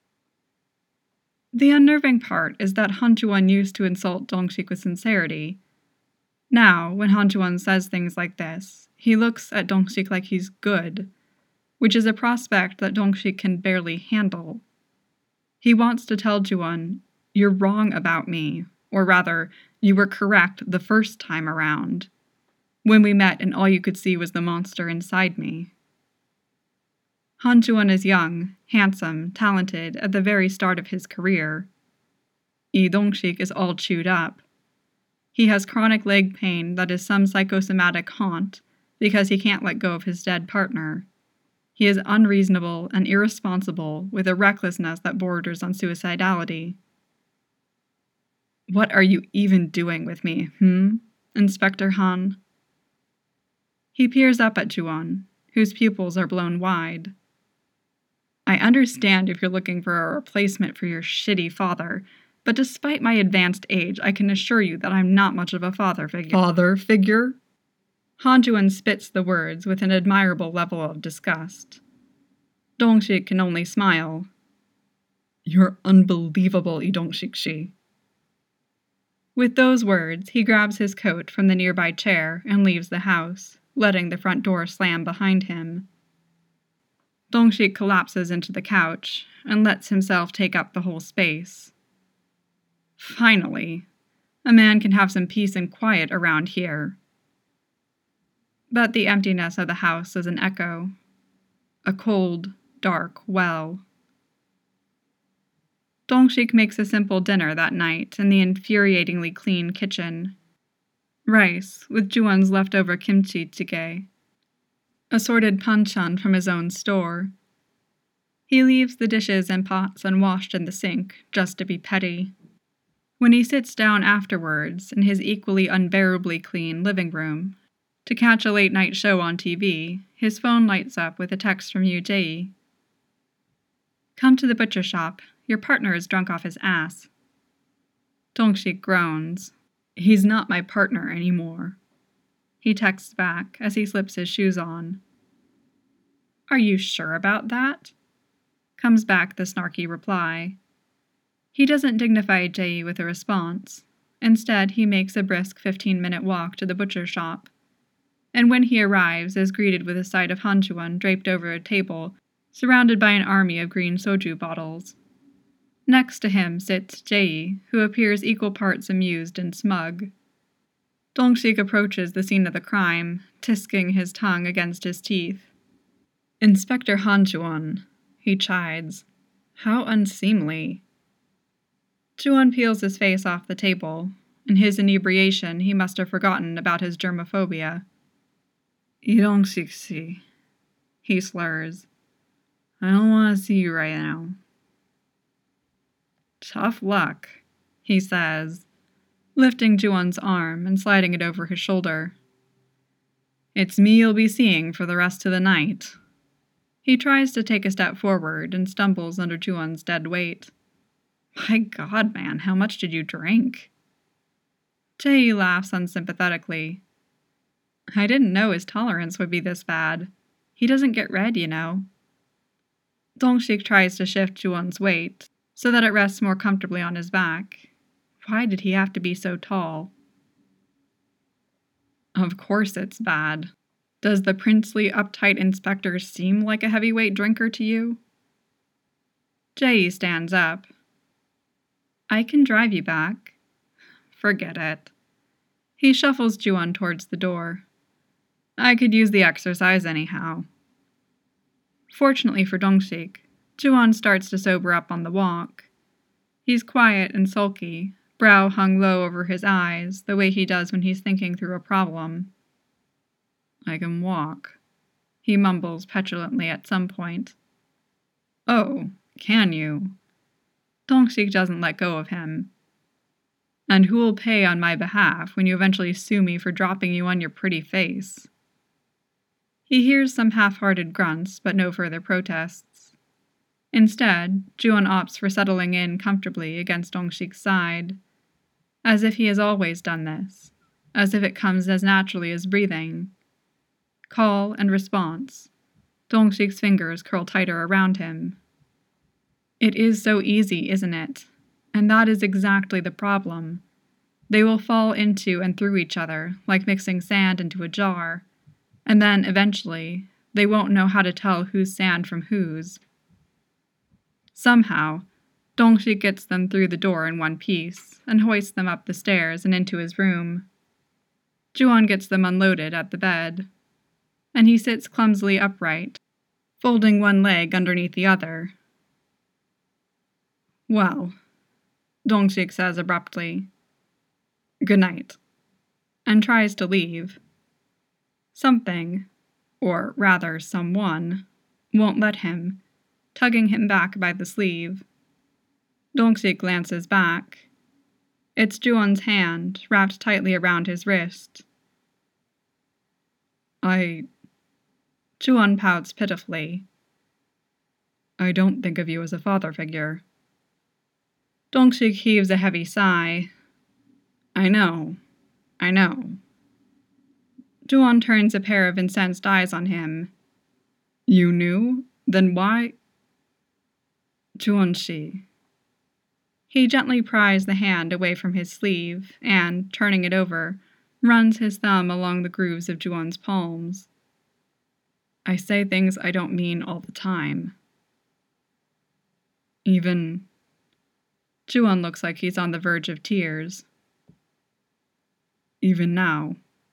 The unnerving part is that Hanjuan used to insult Dongshik with sincerity. Now, when Hanjuan says things like this, he looks at Dongshik like he's good, which is a prospect that Dongshik can barely handle. He wants to tell Juwon, you're wrong about me, or rather, you were correct the first time around, when we met and all you could see was the monster inside me. Hanjuan is young, handsome, talented at the very start of his career. Lee Dongshik is all chewed up. He has chronic leg pain that is some psychosomatic haunt because he can't let go of his dead partner. He is unreasonable and irresponsible with a recklessness that borders on suicidality. What are you even doing with me, Inspector Han? He peers up at Juwon, whose pupils are blown wide. I understand if you're looking for a replacement for your shitty father, but despite my advanced age, I can assure you that I'm not much of a father figure. Father figure? Hanjuan spits the words with an admirable level of disgust. Dongshik can only smile. You're unbelievable, Lee Dongshik-shi. With those words, he grabs his coat from the nearby chair and leaves the house, letting the front door slam behind him. Dongshik collapses into the couch and lets himself take up the whole space. Finally, a man can have some peace and quiet around here. But the emptiness of the house is an echo. A cold, dark well. Dongshik makes a simple dinner that night in the infuriatingly clean kitchen. rice with Juwon's leftover kimchi jjigae, assorted banchan from his own store. He leaves the dishes and pots unwashed in the sink just to be petty. When he sits down afterwards in his equally unbearably clean living room to catch a late-night show on TV, his phone lights up with a text from Yoo Jae. "Come to the butcher shop. Your partner is drunk off his ass." Dong-sik groans. "He's not my partner anymore." He texts back as he slips his shoes on. "Are you sure about that?" Comes back the snarky reply. He doesn't dignify Jae with a response. Instead, he makes a brisk 15-minute walk to the butcher shop, and when he arrives is greeted with a sight of Hanjuan draped over a table, surrounded by an army of green soju bottles. Next to him sits Jae, who appears equal parts amused and smug. Dong-sik approaches the scene of the crime, tisking his tongue against his teeth. "Inspector Hanjuan," he chides. "How unseemly." Juwon peels his face off the table. In his inebriation, he must have forgotten about his germophobia. "Dong-sik, he slurs. "I don't want to see you right now." "Tough luck," he says, lifting Juwon's arm and sliding it over his shoulder. "It's me you'll be seeing for the rest of the night." He tries to take a step forward and stumbles under Juwon's dead weight. "My God, man, how much did you drink?" Jae laughs unsympathetically. "I didn't know his tolerance would be this bad. He doesn't get red, you know." Dong-sik tries to shift Juwon's weight so that it rests more comfortably on his back. Why did he have to be so tall? "Of course it's bad. Does the princely, uptight inspector seem like a heavyweight drinker to you?" Jae stands up. "I can drive you back." "Forget it." He shuffles Juwon towards the door. "I could use the exercise anyhow." Fortunately for Dong-sik, Juwon starts to sober up on the walk. He's quiet and sulky, brow hung low over his eyes, the way he does when he's thinking through a problem. "I can walk," he mumbles petulantly at some point. "Oh, can you?" Dong-sik doesn't let go of him. "And who'll pay on my behalf when you eventually sue me for dropping you on your pretty face?" He hears some half-hearted grunts, but no further protests. Instead, Juwon opts for settling in comfortably against Dong-sik's side, as if he has always done this, as if it comes as naturally as breathing. Call and response. Dong-sik's fingers curl tighter around him. It is so easy, isn't it? And that is exactly the problem. They will fall into and through each other, like mixing sand into a jar, and then, eventually, they won't know how to tell whose sand from whose. Somehow, Dong-sik gets them through the door in one piece, and hoists them up the stairs and into his room. Juwon gets them unloaded at the bed, and he sits clumsily upright, folding one leg underneath the other. "Well," Dong-sik says abruptly, "good night," and tries to leave. Something, or rather someone, won't let him, tugging him back by the sleeve. Dong-sik glances back. It's Juwon's hand, wrapped tightly around his wrist. Juwon pouts pitifully. "I don't think of you as a father figure." Dong-sik heaves a heavy sigh. I know. Juwon turns a pair of incensed eyes on him. "You knew? Then why?" "Juwon-shi." He gently pries the hand away from his sleeve and, turning it over, runs his thumb along the grooves of Juwon's palms. "I say things I don't mean all the time." Even... Juwon looks like he's on the verge of tears. "Even now."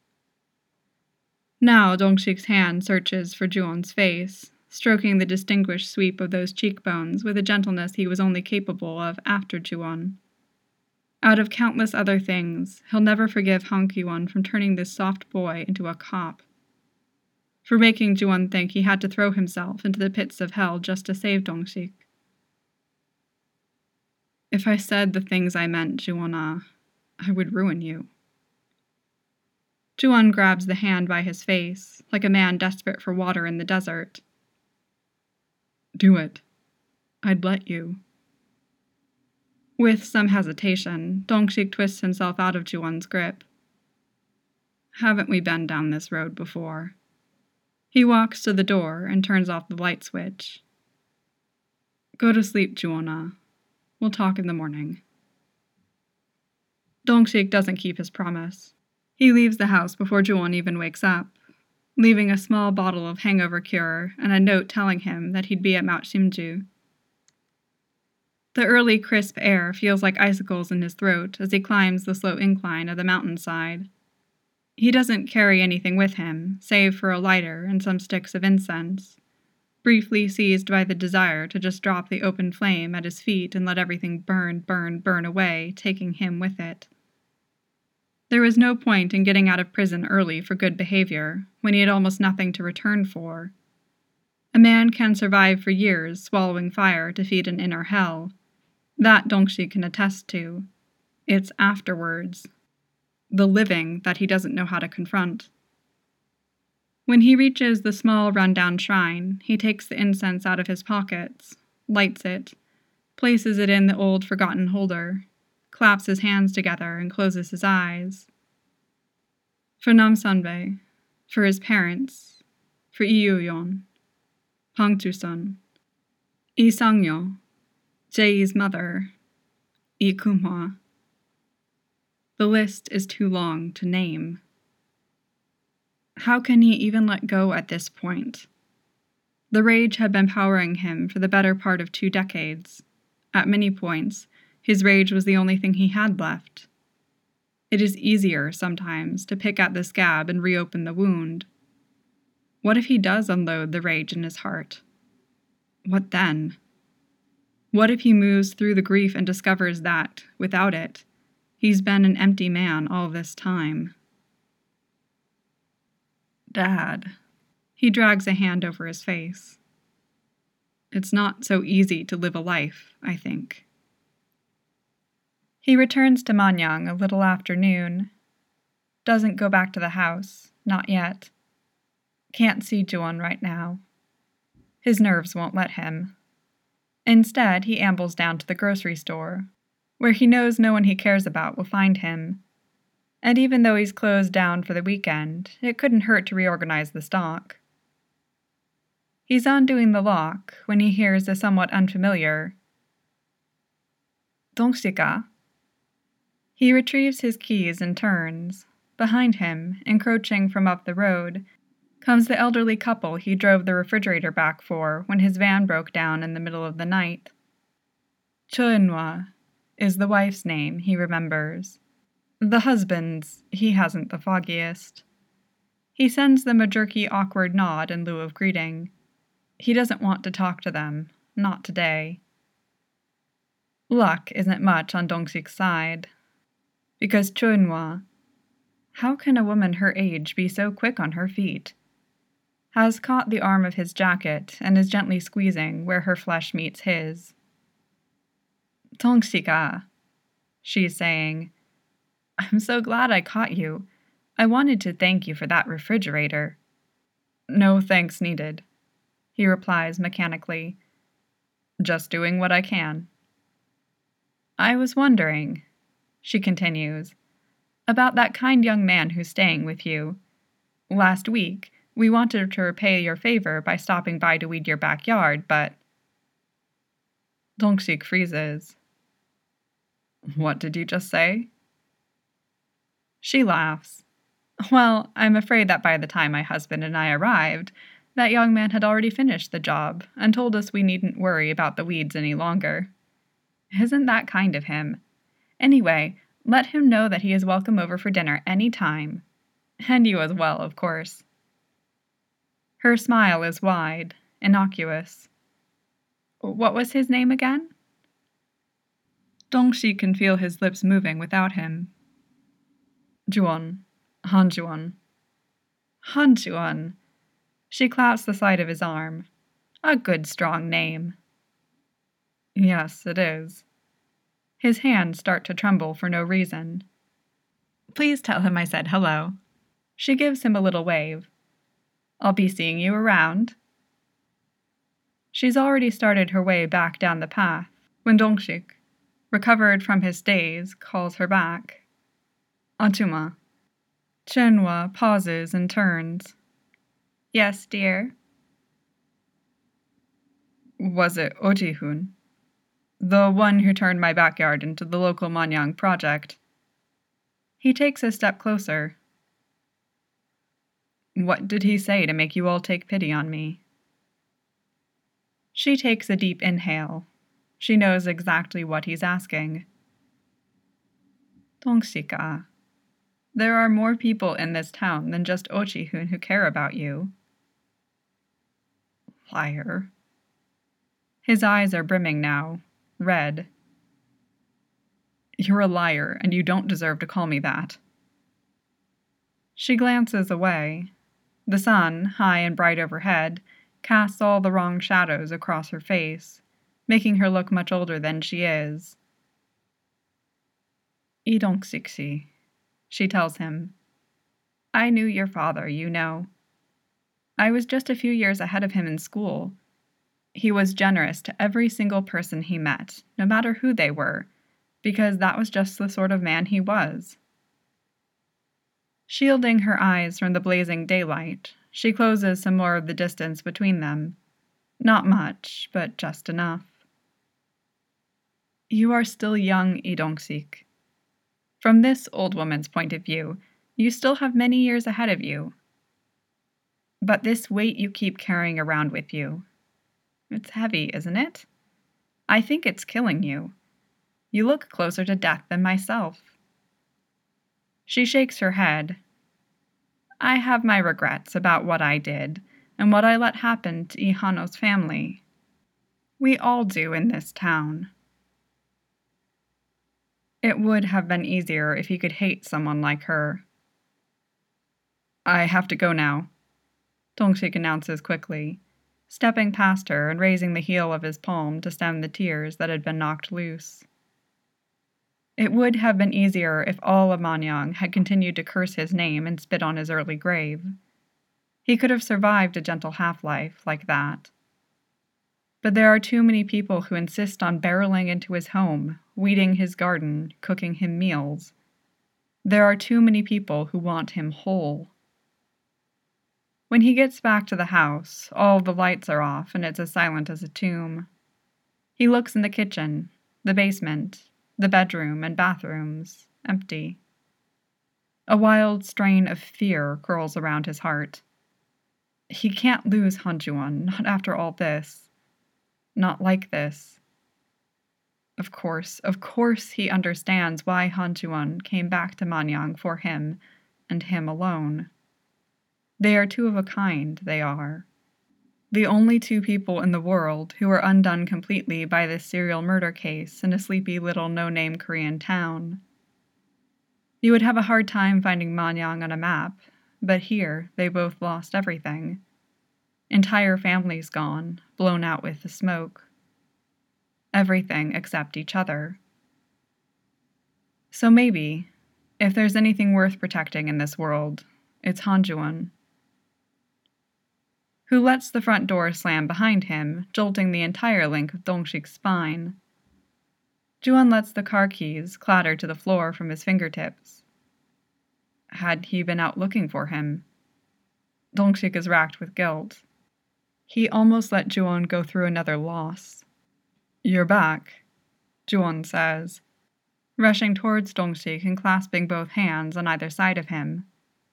Now Dong-sik's hand searches for Juwon's face, stroking the distinguished sweep of those cheekbones with a gentleness he was only capable of after Juwon. Out of countless other things, he'll never forgive Han Ki-won from turning this soft boy into a cop, for making Ji-won think he had to throw himself into the pits of hell just to save Dong-sik. If I said the things I meant, Ji-won-ah, I would ruin you. Ji-won grabs the hand by his face, like a man desperate for water in the desert. Do it. I'd let you. With some hesitation, Dong-sik twists himself out of Ji-won's grip. Haven't we been down this road before? He walks to the door and turns off the light switch. Go to sleep, Ji-won-ah. We'll talk in the morning. Dong-sik doesn't keep his promise. He leaves the house before Ji-won even wakes up, leaving a small bottle of hangover cure and a note telling him that he'd be at Mount Simju. The early crisp air feels like icicles in his throat as he climbs the slow incline of the mountainside. He doesn't carry anything with him, save for a lighter and some sticks of incense, briefly seized by the desire to just drop the open flame at his feet and let everything burn away, taking him with it. There was no point in getting out of prison early for good behavior, when he had almost nothing to return for. A man can survive for years swallowing fire to feed an inner hell. That Dong-sik can attest to. It's afterwards. The living that he doesn't know how to confront. When he reaches the small run-down shrine, he takes the incense out of his pockets, lights it, places it in the old forgotten holder, claps his hands together and closes his eyes. For Nam Sanbae, for his parents, for Lee Yoo-yeon, Hang Tu-sun, Lee Sang-yo, Jae's mother, Lee Kum-hwa. The list is too long to name. How can he even let go at this point? The rage had been powering him for the better part of 2 decades. At many points, his rage was the only thing he had left. It is easier, sometimes, to pick at the scab and reopen the wound. What if he does unload the rage in his heart? What then? What if he moves through the grief and discovers that, without it, he's been an empty man all this time? Dad. He drags a hand over his face. It's not so easy to live a life, I think. He returns to Manyang a little after noon. Doesn't go back to the house, not yet. Can't see Ji-won right now. His nerves won't let him. Instead, he ambles down to the grocery store, where he knows no one he cares about will find him. And even though he's closed down for the weekend, it couldn't hurt to reorganize the stock. He's undoing the lock when he hears a somewhat unfamiliar Dong-sik-ah? He retrieves his keys and turns. Behind him, encroaching from up the road, comes the elderly couple he drove the refrigerator back for when his van broke down in the middle of the night. Cho Eun-hwa is the wife's name, he remembers. The husband's, he hasn't the foggiest. He sends them a jerky, awkward nod in lieu of greeting. He doesn't want to talk to them, not today. Luck isn't much on Dong-sik's side. Because Cho Eun-hwa, how can a woman her age be so quick on her feet? Has caught the arm of his jacket and is gently squeezing where her flesh meets his. Dong-sik-ah, she's saying, I'm so glad I caught you. I wanted to thank you for that refrigerator. No thanks needed, he replies mechanically. Just doing what I can. I was wondering, she continues, about that kind young man who's staying with you. Last week, we wanted to repay your favor by stopping by to weed your backyard, but... Dong-sik freezes. What did you just say? She laughs. Well, I'm afraid that by the time my husband and I arrived, that young man had already finished the job and told us we needn't worry about the weeds any longer. Isn't that kind of him? Anyway, let him know that he is welcome over for dinner any time. And you as well, of course. Her smile is wide, innocuous. What was his name again? Dongxi can feel his lips moving without him. Juan. Han Juan. Han Juan. She claps the side of his arm. A good strong name. Yes, it is. His hands start to tremble for no reason. Please tell him I said hello. She gives him a little wave. I'll be seeing you around. She's already started her way back down the path when Dongxik, recovered from his daze, calls her back. Antuma. Chenhua pauses and turns. Yes, dear. Was it Ojihun? The one who turned my backyard into the local Manyang project. He takes a step closer. What did he say to make you all take pity on me? She takes a deep inhale. She knows exactly what he's asking. Dongxika, there are more people in this town than just Ojihun who care about you. Liar. His eyes are brimming now, red. You're a liar, and you don't deserve to call me that. She glances away. The sun, high and bright overhead, casts all the wrong shadows across her face, making her look much older than she is. Idongxixi, she tells him. I knew your father, you know. I was just a few years ahead of him in school. He was generous to every single person he met, no matter who they were, because that was just the sort of man he was. Shielding her eyes from the blazing daylight, she closes some more of the distance between them. Not much, but just enough. You are still young, Idongxik. From this old woman's point of view, you still have many years ahead of you. But this weight you keep carrying around with you, it's heavy, isn't it? I think it's killing you. You look closer to death than myself. She shakes her head. I have my regrets about what I did and what I let happen to Ihano's family. We all do in this town. It would have been easier if he could hate someone like her. I have to go now, Dongxik announces quickly, stepping past her and raising the heel of his palm to stem the tears that had been knocked loose. It would have been easier if all of Manyang had continued to curse his name and spit on his early grave. He could have survived a gentle half-life like that. But there are too many people who insist on barreling into his home, weeding his garden, cooking him meals. There are too many people who want him whole. When he gets back to the house, all the lights are off and it's as silent as a tomb. He looks in the kitchen, the basement, the bedroom and bathrooms, empty. A wild strain of fear curls around his heart. He can't lose Hanjuan, not after all this. Not like this. Of course he understands why Hanjuan came back to Manyang for him, and him alone. They are two of a kind, they are. The only two people in the world who are undone completely by this serial murder case in a sleepy little no-name Korean town. You would have a hard time finding Manyang on a map, but here they both lost everything. Entire families gone, blown out with the smoke. Everything except each other. So maybe, if there's anything worth protecting in this world, it's Hanjuan. Who lets the front door slam behind him, jolting the entire length of Dongxik's spine. Juan lets the car keys clatter to the floor from his fingertips. Had he been out looking for him? Dongxik is racked with guilt. He almost let Juan go through another loss. You're back, Juan says, rushing towards Dongxik and clasping both hands on either side of him.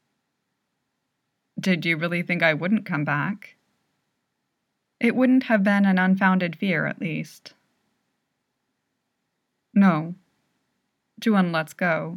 Did you really think I wouldn't come back? It wouldn't have been an unfounded fear, at least. No. Juan lets go.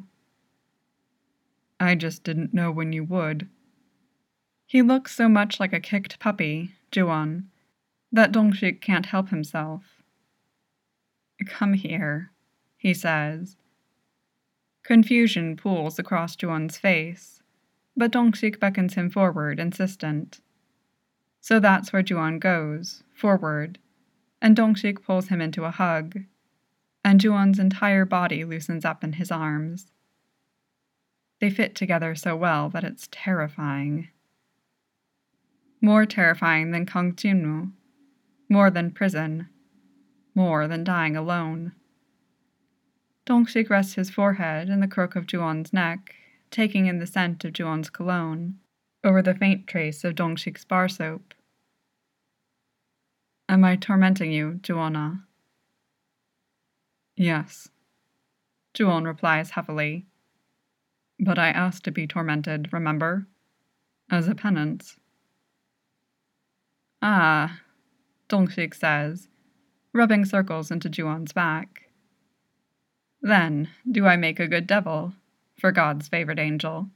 I just didn't know when you would. He looks so much like a kicked puppy, Juan, that Dongxik can't help himself. Come here. he says. Confusion pools across Juwon's face, but Dongshik beckons him forward, insistent. So that's where Juwon goes, forward, and Dongshik pulls him into a hug, and Juwon's entire body loosens up in his arms. They fit together so well that it's terrifying. More terrifying than Kang Jinwoo, more than prison, more than dying alone. Dongshik rests his forehead in the crook of Juwon's neck, taking in the scent of Juwon's cologne, over the faint trace of Dongshik's bar soap. Am I tormenting you, Juwona? Yes, Juwon replies heavily. But I asked to be tormented, remember? As a penance. Ah, Dongshik says, rubbing circles into Juwon's back. Then, do I make a good devil, for God's favored angel?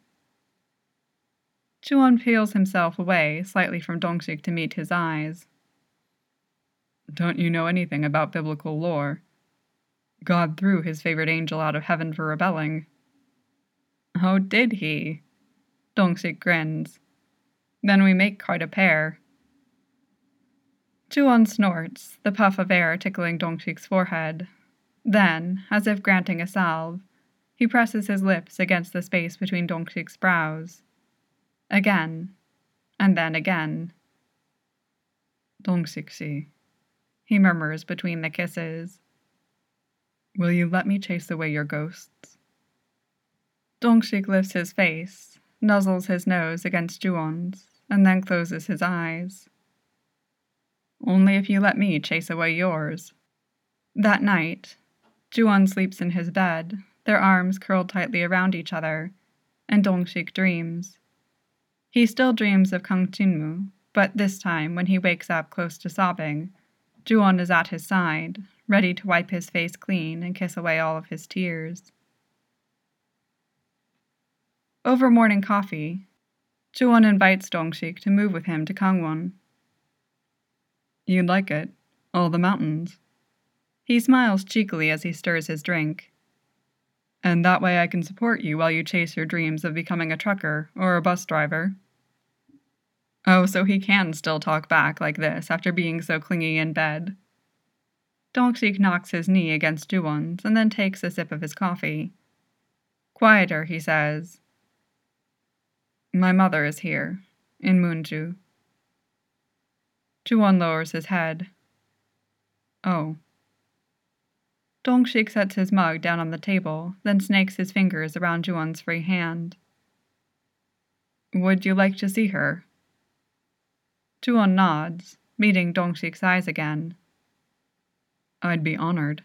Juwon peels himself away slightly from Dongshik to meet his eyes. Don't you know anything about biblical lore? God threw his favored angel out of heaven for rebelling. Oh, did he? Dongshik grins. Then we make quite a pair. Juwon snorts, the puff of air tickling Dongshik's forehead. Then, as if granting a salve, he presses his lips against the space between Dongshik's brows. Again, and then again. Dongshik-si, he murmurs between the kisses. Will you let me chase away your ghosts? Dongshik lifts his face, nuzzles his nose against Juwon's, and then closes his eyes. Only if you let me chase away yours. That night, Juwon sleeps in his bed, their arms curled tightly around each other, and Dongshik dreams. He still dreams of Kang Jinwoo, but this time, when he wakes up close to sobbing, Juwon is at his side, ready to wipe his face clean and kiss away all of his tears. Over morning coffee, Juwon invites Dongshik to move with him to Kangwon. You'd like it, all the mountains. He smiles cheekily as he stirs his drink. And that way I can support you while you chase your dreams of becoming a trucker or a bus driver. Oh, so he can still talk back like this after being so clingy in bed. Dongshik knocks his knee against Juwon's and then takes a sip of his coffee. Quieter, he says. My mother is here, in Munju. Juwon lowers his head. Oh. Dongshik sets his mug down on the table, then snakes his fingers around Juwon's free hand. Would you like to see her? Juwon nods, meeting Dongshik's eyes again. I'd be honored.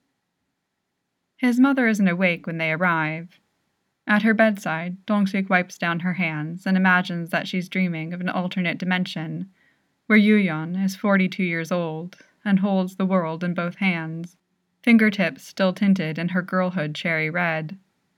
His mother isn't awake when they arrive. At her bedside, Dongshik wipes down her hands and imagines that she's dreaming of an alternate dimension, where Yuyeon is 42 years old and holds the world in both hands, fingertips still tinted in her girlhood cherry red.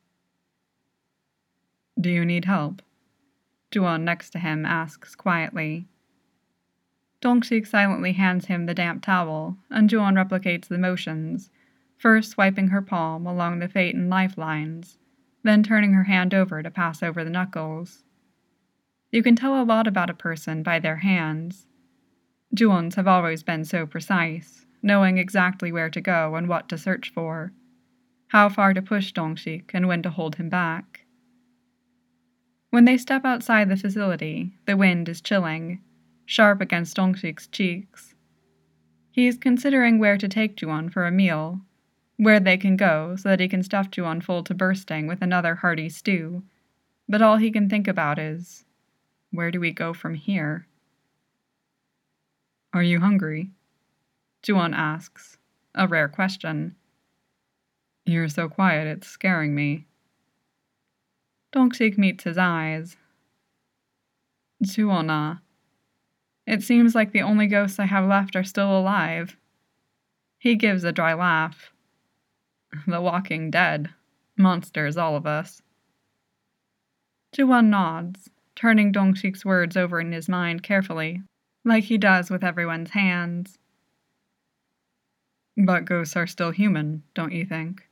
Do you need help? Juwon next to him asks quietly. Dongshik silently hands him the damp towel, and Juwon replicates the motions, first swiping her palm along the fate and lifelines, then turning her hand over to pass over the knuckles. You can tell a lot about a person by their hands. Juwon's have always been so precise, knowing exactly where to go and what to search for, how far to push Dongshik and when to hold him back. When they step outside the facility, the wind is chilling, sharp against Dongshik's cheeks. He is considering where to take Juwon for a meal, where they can go so that he can stuff Juwon full to bursting with another hearty stew, but all he can think about is, where do we go from here? Are you hungry? Juwon asks, a rare question. You're so quiet, it's scaring me. Dongshik meets his eyes. Juwona. It seems like the only ghosts I have left are still alive. He gives a dry laugh. The Walking Dead. Monsters, all of us. Juwon nods, turning Dongshik's words over in his mind carefully, like he does with everyone's hands. But ghosts are still human, don't you think?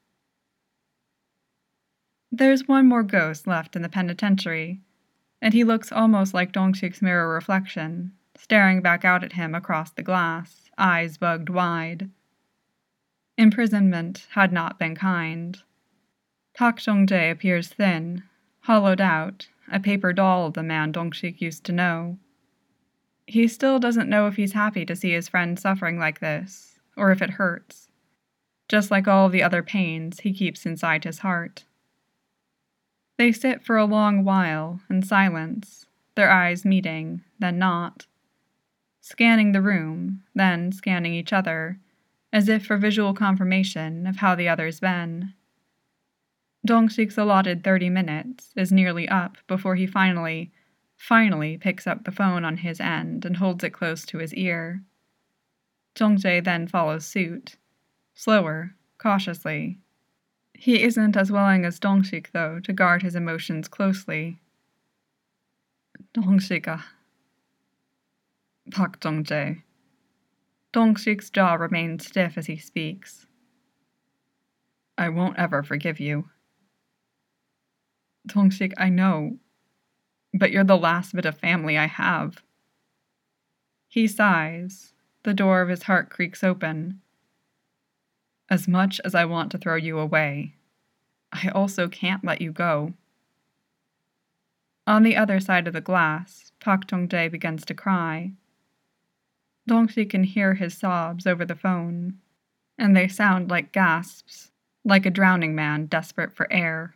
There's one more ghost left in the penitentiary, and he looks almost like Dongshik's mirror reflection, staring back out at him across the glass, eyes bugged wide. Imprisonment had not been kind. Pak Jong-jae appears thin, hollowed out, a paper doll of the man Dongshik used to know. He still doesn't know if he's happy to see his friend suffering like this, or if it hurts, just like all the other pains he keeps inside his heart. They sit for a long while in silence, their eyes meeting, then not, scanning the room, then scanning each other, as if for visual confirmation of how the other's been. Dongshik's allotted 30 minutes is nearly up before he finally picks up the phone on his end and holds it close to his ear. Jong-jae then follows suit, slower, cautiously. He isn't as willing as Dongshik, though, to guard his emotions closely. Dongshik-a. Pak Jong-jae. Dongshik's jaw remains stiff as he speaks. I won't ever forgive you. Dongshik, I know, but you're the last bit of family I have. He sighs. The door of his heart creaks open. As much as I want to throw you away, I also can't let you go. On the other side of the glass, Pak Jong-jae begins to cry. Dongshik can hear his sobs over the phone, and they sound like gasps, like a drowning man desperate for air.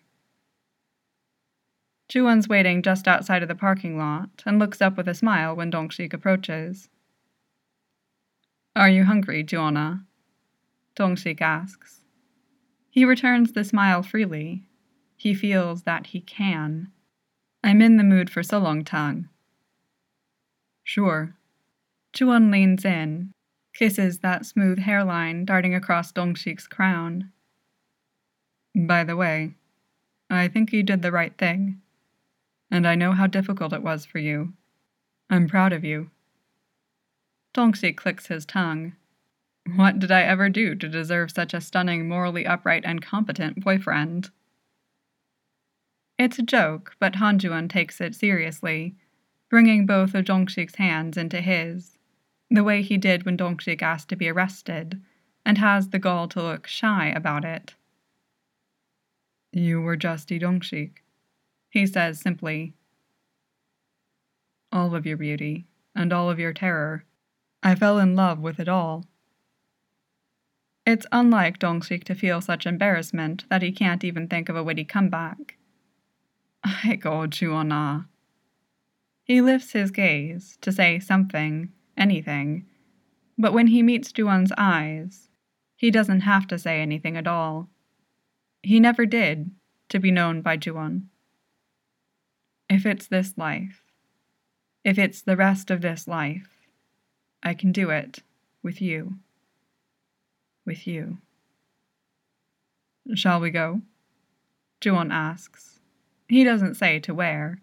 Juwon's waiting just outside of the parking lot and looks up with a smile when Dongshik approaches. Are you hungry, Juwona? Dongshik asks. He returns the smile freely. He feels that he can. I'm in the mood for sulongtang. Sure. Juwon leans in, kisses that smooth hairline darting across Dongshik's crown. By the way, I think you did the right thing, and I know how difficult it was for you. I'm proud of you. Dongshik clicks his tongue. What did I ever do to deserve such a stunning, morally upright and competent boyfriend? It's a joke, but Han Juwon takes it seriously, bringing both of Dongshik's hands into his, the way he did when Dongshik asked to be arrested, and has the gall to look shy about it. You were just Dongshik, he says simply. All of your beauty, and all of your terror. I fell in love with it all. It's unlike Dongshik to feel such embarrassment that he can't even think of a witty comeback. Aiko Juwona. He lifts his gaze to say something, anything, but when he meets Juwon's eyes, he doesn't have to say anything at all. He never did, to be known by Juwon. If it's this life, if it's the rest of this life, I can do it with you. With you. Shall we go? Juwon asks. He doesn't say to where.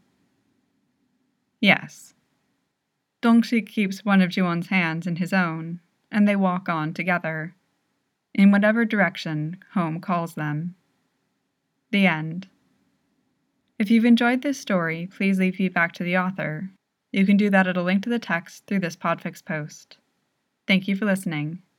Yes. Dongshik keeps one of Juwon's hands in his own, and they walk on together, in whatever direction home calls them. The end. If you've enjoyed this story, please leave feedback to the author. You can do that at a link to the text through this Podfix post. Thank you for listening.